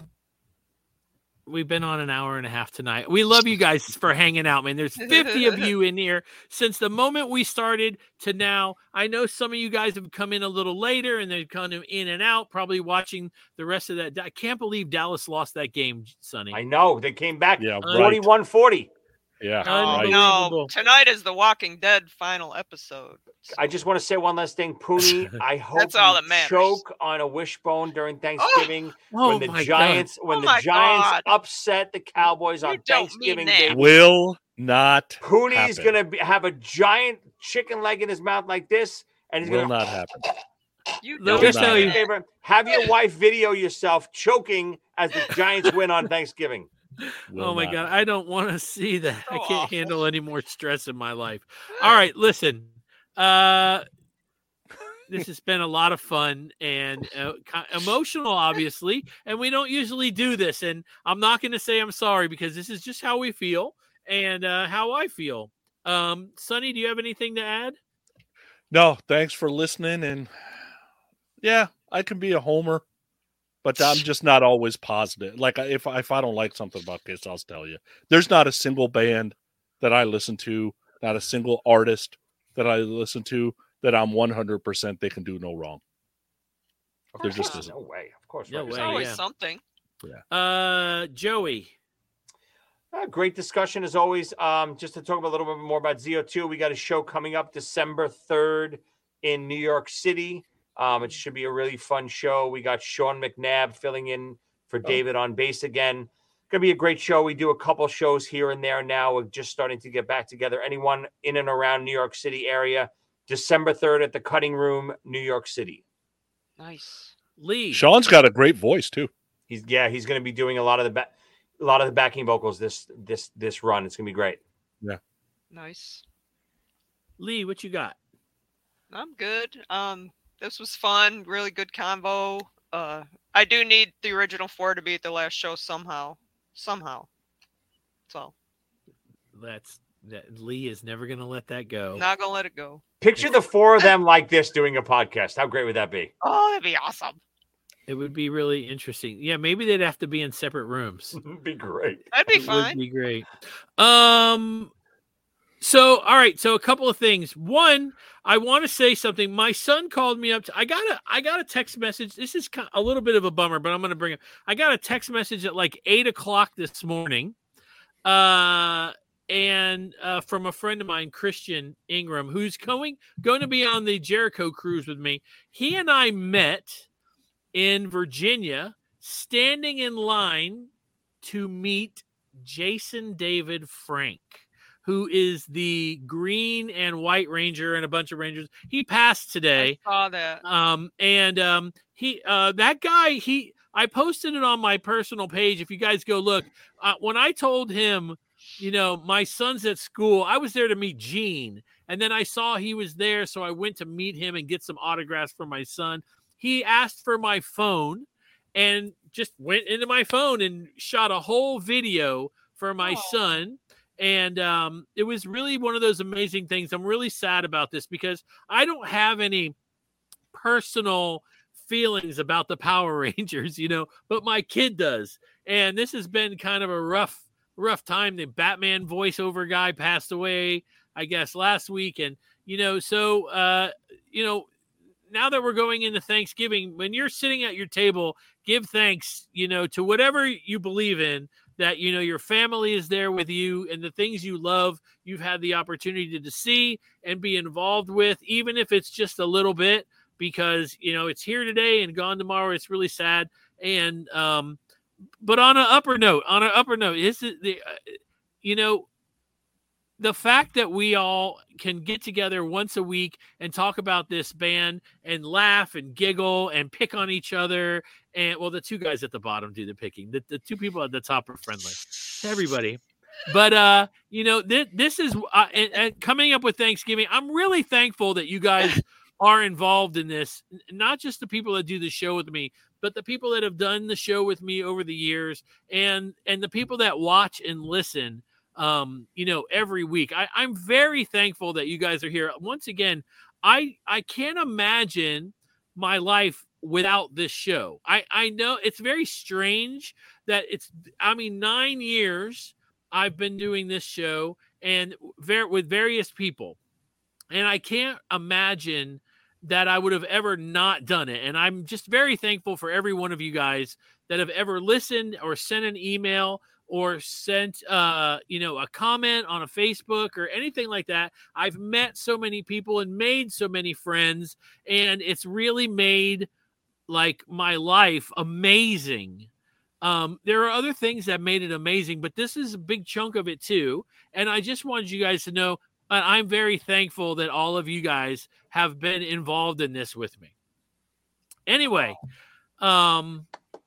We've been on an hour and a half tonight. We love you guys for hanging out, man. There's fifty of you in here since the moment we started to now. I know some of you guys have come in a little later and they've come in and out, probably watching the rest of that. I can't believe Dallas lost that game, Sonny. I know. They came back Yeah, right. forty-one forty. Yeah, Oh right. no! Unbelievable. Tonight is the Walking Dead final episode. I just want to say one last thing. Pooney, I hope That's all you that matters. choke on a wishbone during Thanksgiving Oh when the my Giants when Oh the my Giants God. upset the Cowboys You on don't Thanksgiving mean that. Day. Will not Pooney's happen. gonna be, have a giant chicken leg in his mouth like this, and he's Will gonna not happen. You Let don't me just mean tell do you- me a favor, have your wife video yourself choking as the Giants win on Thanksgiving. Will Oh my not God. happen. I don't want to see that. I So can't awful. handle any more stress in my life. All right. Listen. Uh, this has been a lot of fun and uh, co- emotional, obviously. And we don't usually do this. And I'm not going to say I'm sorry because this is just how we feel and uh, how I feel. Um, Sonny, do you have anything to add? No, thanks for listening. And yeah, I can be a homer, but I'm just not always positive. Like if I, if I don't like something about Kiss, I'll tell you. There's not a single band that I listen to, not a single artist that I listen to that I'm one hundred percent they can do no wrong. Of There course just not. isn't. No way. Of course No not. There's way, always yeah. something. Uh, Joey. Uh, great discussion as always. Um, just to talk about a little bit more about Z O two, we got a show coming up December third in New York City. Um, it should be a really fun show. We got Sean McNabb filling in for David on bass again. Gonna be a great show. We do a couple shows here and there now. We're just starting to get back together. Anyone in and around New York City area, December third at the Cutting Room, New York City. Nice. Lee. Sean's got a great voice too. He's yeah, he's going to be doing a lot of the back, a lot of the backing vocals this this this run. It's going to be great. Nice. Lee, what you got? I'm good. Um, this was fun. Really good convo. Uh, I do need the original four to be at the last show somehow. Somehow. So. That's that. Lee is never gonna let that go. Not gonna let it go. Picture the four of them like this doing a podcast. How great would that be? Oh, that'd be awesome. It would be really interesting. Yeah, maybe they'd have to be in separate rooms. It'd be great. That'd be It would fine. be great. Um. So, all right. So, a couple of things. One, I want to say something. My son called me up. To, I got a, I got a text message. This is kind a little bit of a bummer, but I'm going to bring it. I got a text message at like eight o'clock this morning, uh, and uh, from a friend of mine, Christian Ingram, who's going going to be on the Jericho cruise with me. He and I met in Virginia, standing in line to meet Jason David Frank, who is the Green and White Ranger and a bunch of Rangers. He passed today. I saw that. Um, and um, he, uh, that guy, he, I posted it on my personal page. If you guys go look, uh, when I told him, you know, my son's at school, I was there to meet Gene, and then I saw he was there, so I went to meet him and get some autographs for my son. He asked for my phone and just went into my phone and shot a whole video for my Oh. son. And um, it was really one of those amazing things. I'm really sad about this because I don't have any personal feelings about the Power Rangers, you know, but my kid does. And this has been kind of a rough, rough time. The Batman voiceover guy passed away, I guess, last week. And, you know, so, uh, you know, now that we're going into Thanksgiving, when you're sitting at your table, give thanks, you know, to whatever you believe in, that, you know, your family is there with you and the things you love, you've had the opportunity to see and be involved with, even if it's just a little bit, because, you know, it's here today and gone tomorrow. It's really sad. And, um, but on an upper note, on an upper note, is the, uh, you know, the fact that we all can get together once a week and talk about this band and laugh and giggle and pick on each other. And well, the two guys at the bottom do the picking. The, the two people at the top are friendly to everybody. But, uh, you know, th- this is uh, and, and coming up with Thanksgiving. I'm really thankful that you guys are involved in this, not just the people that do the show with me, but the people that have done the show with me over the years and, and the people that watch and listen. Um, you know, every week. I, I'm very thankful that you guys are here. Once again, I I can't imagine my life without this show. I, I know it's very strange that it's, I mean, nine years I've been doing this show and ver- with various people. And I can't imagine that I would have ever not done it. And I'm just very thankful for every one of you guys that have ever listened or sent an email or sent, uh, you know, a comment on a Facebook or anything like that. I've met so many people and made so many friends, and it's really made like my life amazing. Um, there are other things that made it amazing, but this is a big chunk of it too. And I just wanted you guys to know, uh, I'm very thankful that all of you guys have been involved in this with me. Anyway, um,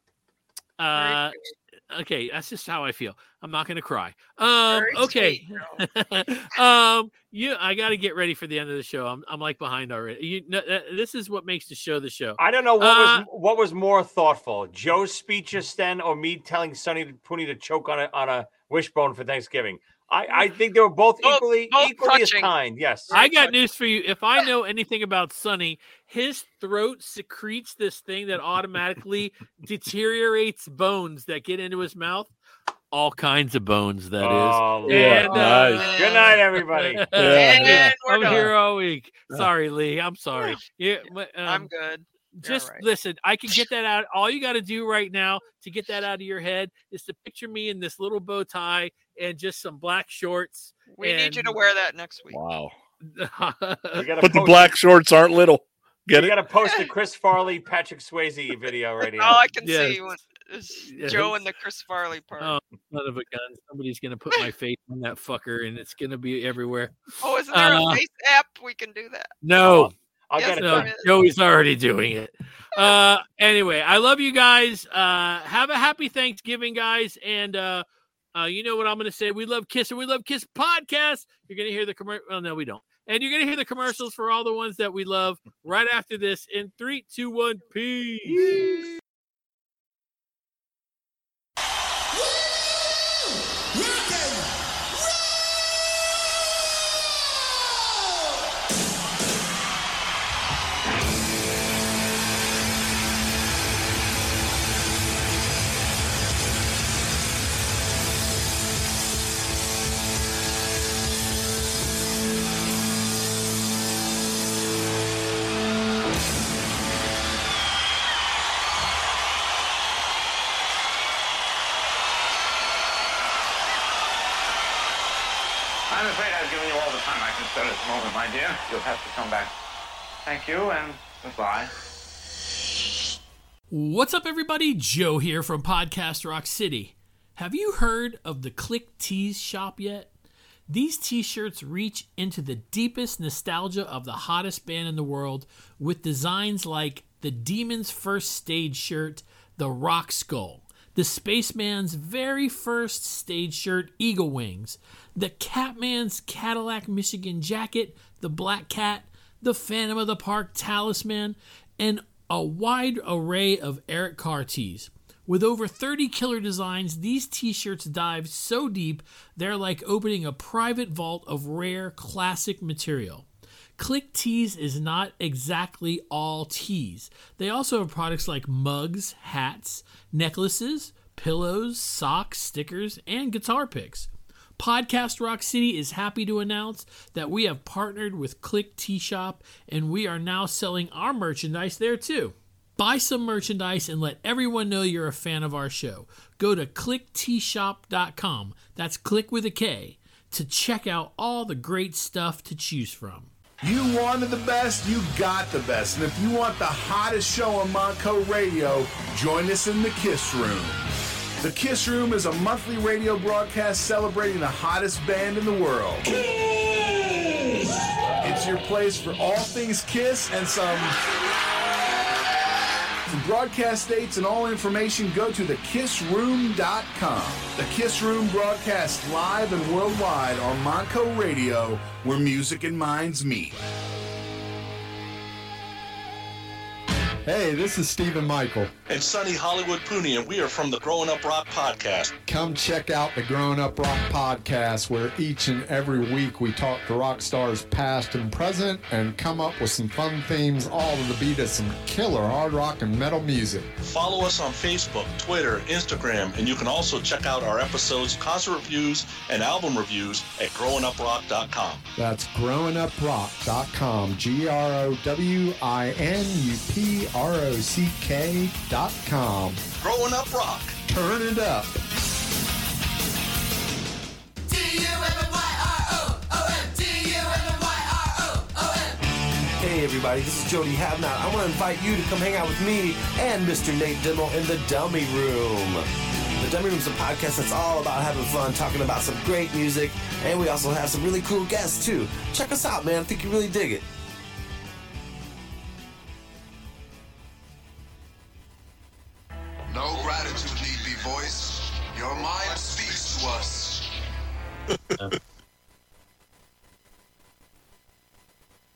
uh, okay, that's just how I feel. I'm not going to cry. Um, Very okay. sweet, um, you, I got to get ready for the end of the show. I'm, I'm like behind already. You, no, uh, this is what makes the show the show. I don't know what Uh, was what was more thoughtful, Joe's speech just then, or me telling Sonny Pooney to choke on a on a wishbone for Thanksgiving. I, I think they were both Both- equally both equally as touching. kind. Yes, I got news for you. If I know anything about Sonny, his throat secretes this thing that automatically deteriorates bones that get into his mouth. All kinds of bones, that is. Oh, And, Lord. uh, Nice. Good night, everybody. Yeah. And we're I'm done. here all week. Sorry, Lee. I'm sorry. Yeah, but, um, I'm good. just right. listen. I can get that out. All you got to do right now to get that out of your head is to picture me in this little bow tie and just some black shorts. We need you and- to wear that next week. Wow. We gotta But the post- black shorts aren't little. Get We it? got to post the Chris Farley, Patrick Swayze video right All now. I can Yes. see was is Yes. Joe and the Chris Farley part. Oh, son of a gun! Somebody's gonna put my face on that fucker, and it's gonna be everywhere. oh, isn't there uh, a face app we can do that? No, I'll Yes, get it no, there done. is. Joey's already doing it. uh, anyway, I love you guys. Uh, have a happy Thanksgiving, guys. And uh, uh, you know what I'm going to say? We love Kiss and we love Kiss podcast. You're going to hear the commercial. Well, no, we don't. And you're going to hear the commercials for all the ones that we love right after this in three, two, one, peace. peace. I'm afraid I've given you all the time I can spare at the moment, my dear. You'll have to come back. Thank you, and goodbye. What's up, everybody? Joe here from Podcast Rock City. Have you heard of the Click Tees shop yet? These t-shirts reach into the deepest nostalgia of the hottest band in the world with designs like the Demon's First Stage shirt, the Rock Skull, the Spaceman's very first stage shirt, Eagle Wings, the Catman's Cadillac Michigan jacket, the Black Cat, the Phantom of the Park Talisman, and a wide array of Eric Carr tees. With over thirty killer designs, these t-shirts dive so deep, they're like opening a private vault of rare classic material. Click Tees is not exactly all tees. They also have products like mugs, hats, necklaces, pillows, socks, stickers, and guitar picks. Podcast Rock City is happy to announce that we have partnered with Click Tee Shop, and we are now selling our merchandise there too. Buy some merchandise and let everyone know you're a fan of our show. Go to click tee shop dot com, that's click with a K, to check out all the great stuff to choose from. You wanted the best, you got the best. And if you want the hottest show on Montco Radio, join us in the Kiss Room. The Kiss Room is a monthly radio broadcast celebrating the hottest band in the world. Kiss! It's your place for all things Kiss and some... For broadcast dates and all information, go to the kiss room dot com. The Kiss Room broadcasts live and worldwide on Montco Radio, where music and minds meet. Hey, this is Stephen Michael. And Sonny Hollywood Pooney, and we are from the Growing Up Rock Podcast. Come check out the Growing Up Rock Podcast, where each and every week we talk to rock stars past and present and come up with some fun themes, all to the beat of some killer hard rock and metal music. Follow us on Facebook, Twitter, Instagram, and you can also check out our episodes, concert reviews, and album reviews at growing up rock dot com. That's growing up rock dot com, G R O W I N U P R O C K dot com. Growing Up Rock. Turn it up. D U M Y R O O M. D U M Y R O O M. Hey everybody, this is Jody Havnot. I want to invite you to come hang out with me and Mister Nate Dimmel in the Dummy Room. The Dummy Room's a podcast that's all about having fun, talking about some great music, and we also have some really cool guests too. Check us out, man. I think you really dig it. No gratitude need be voiced. Your mind speaks to us.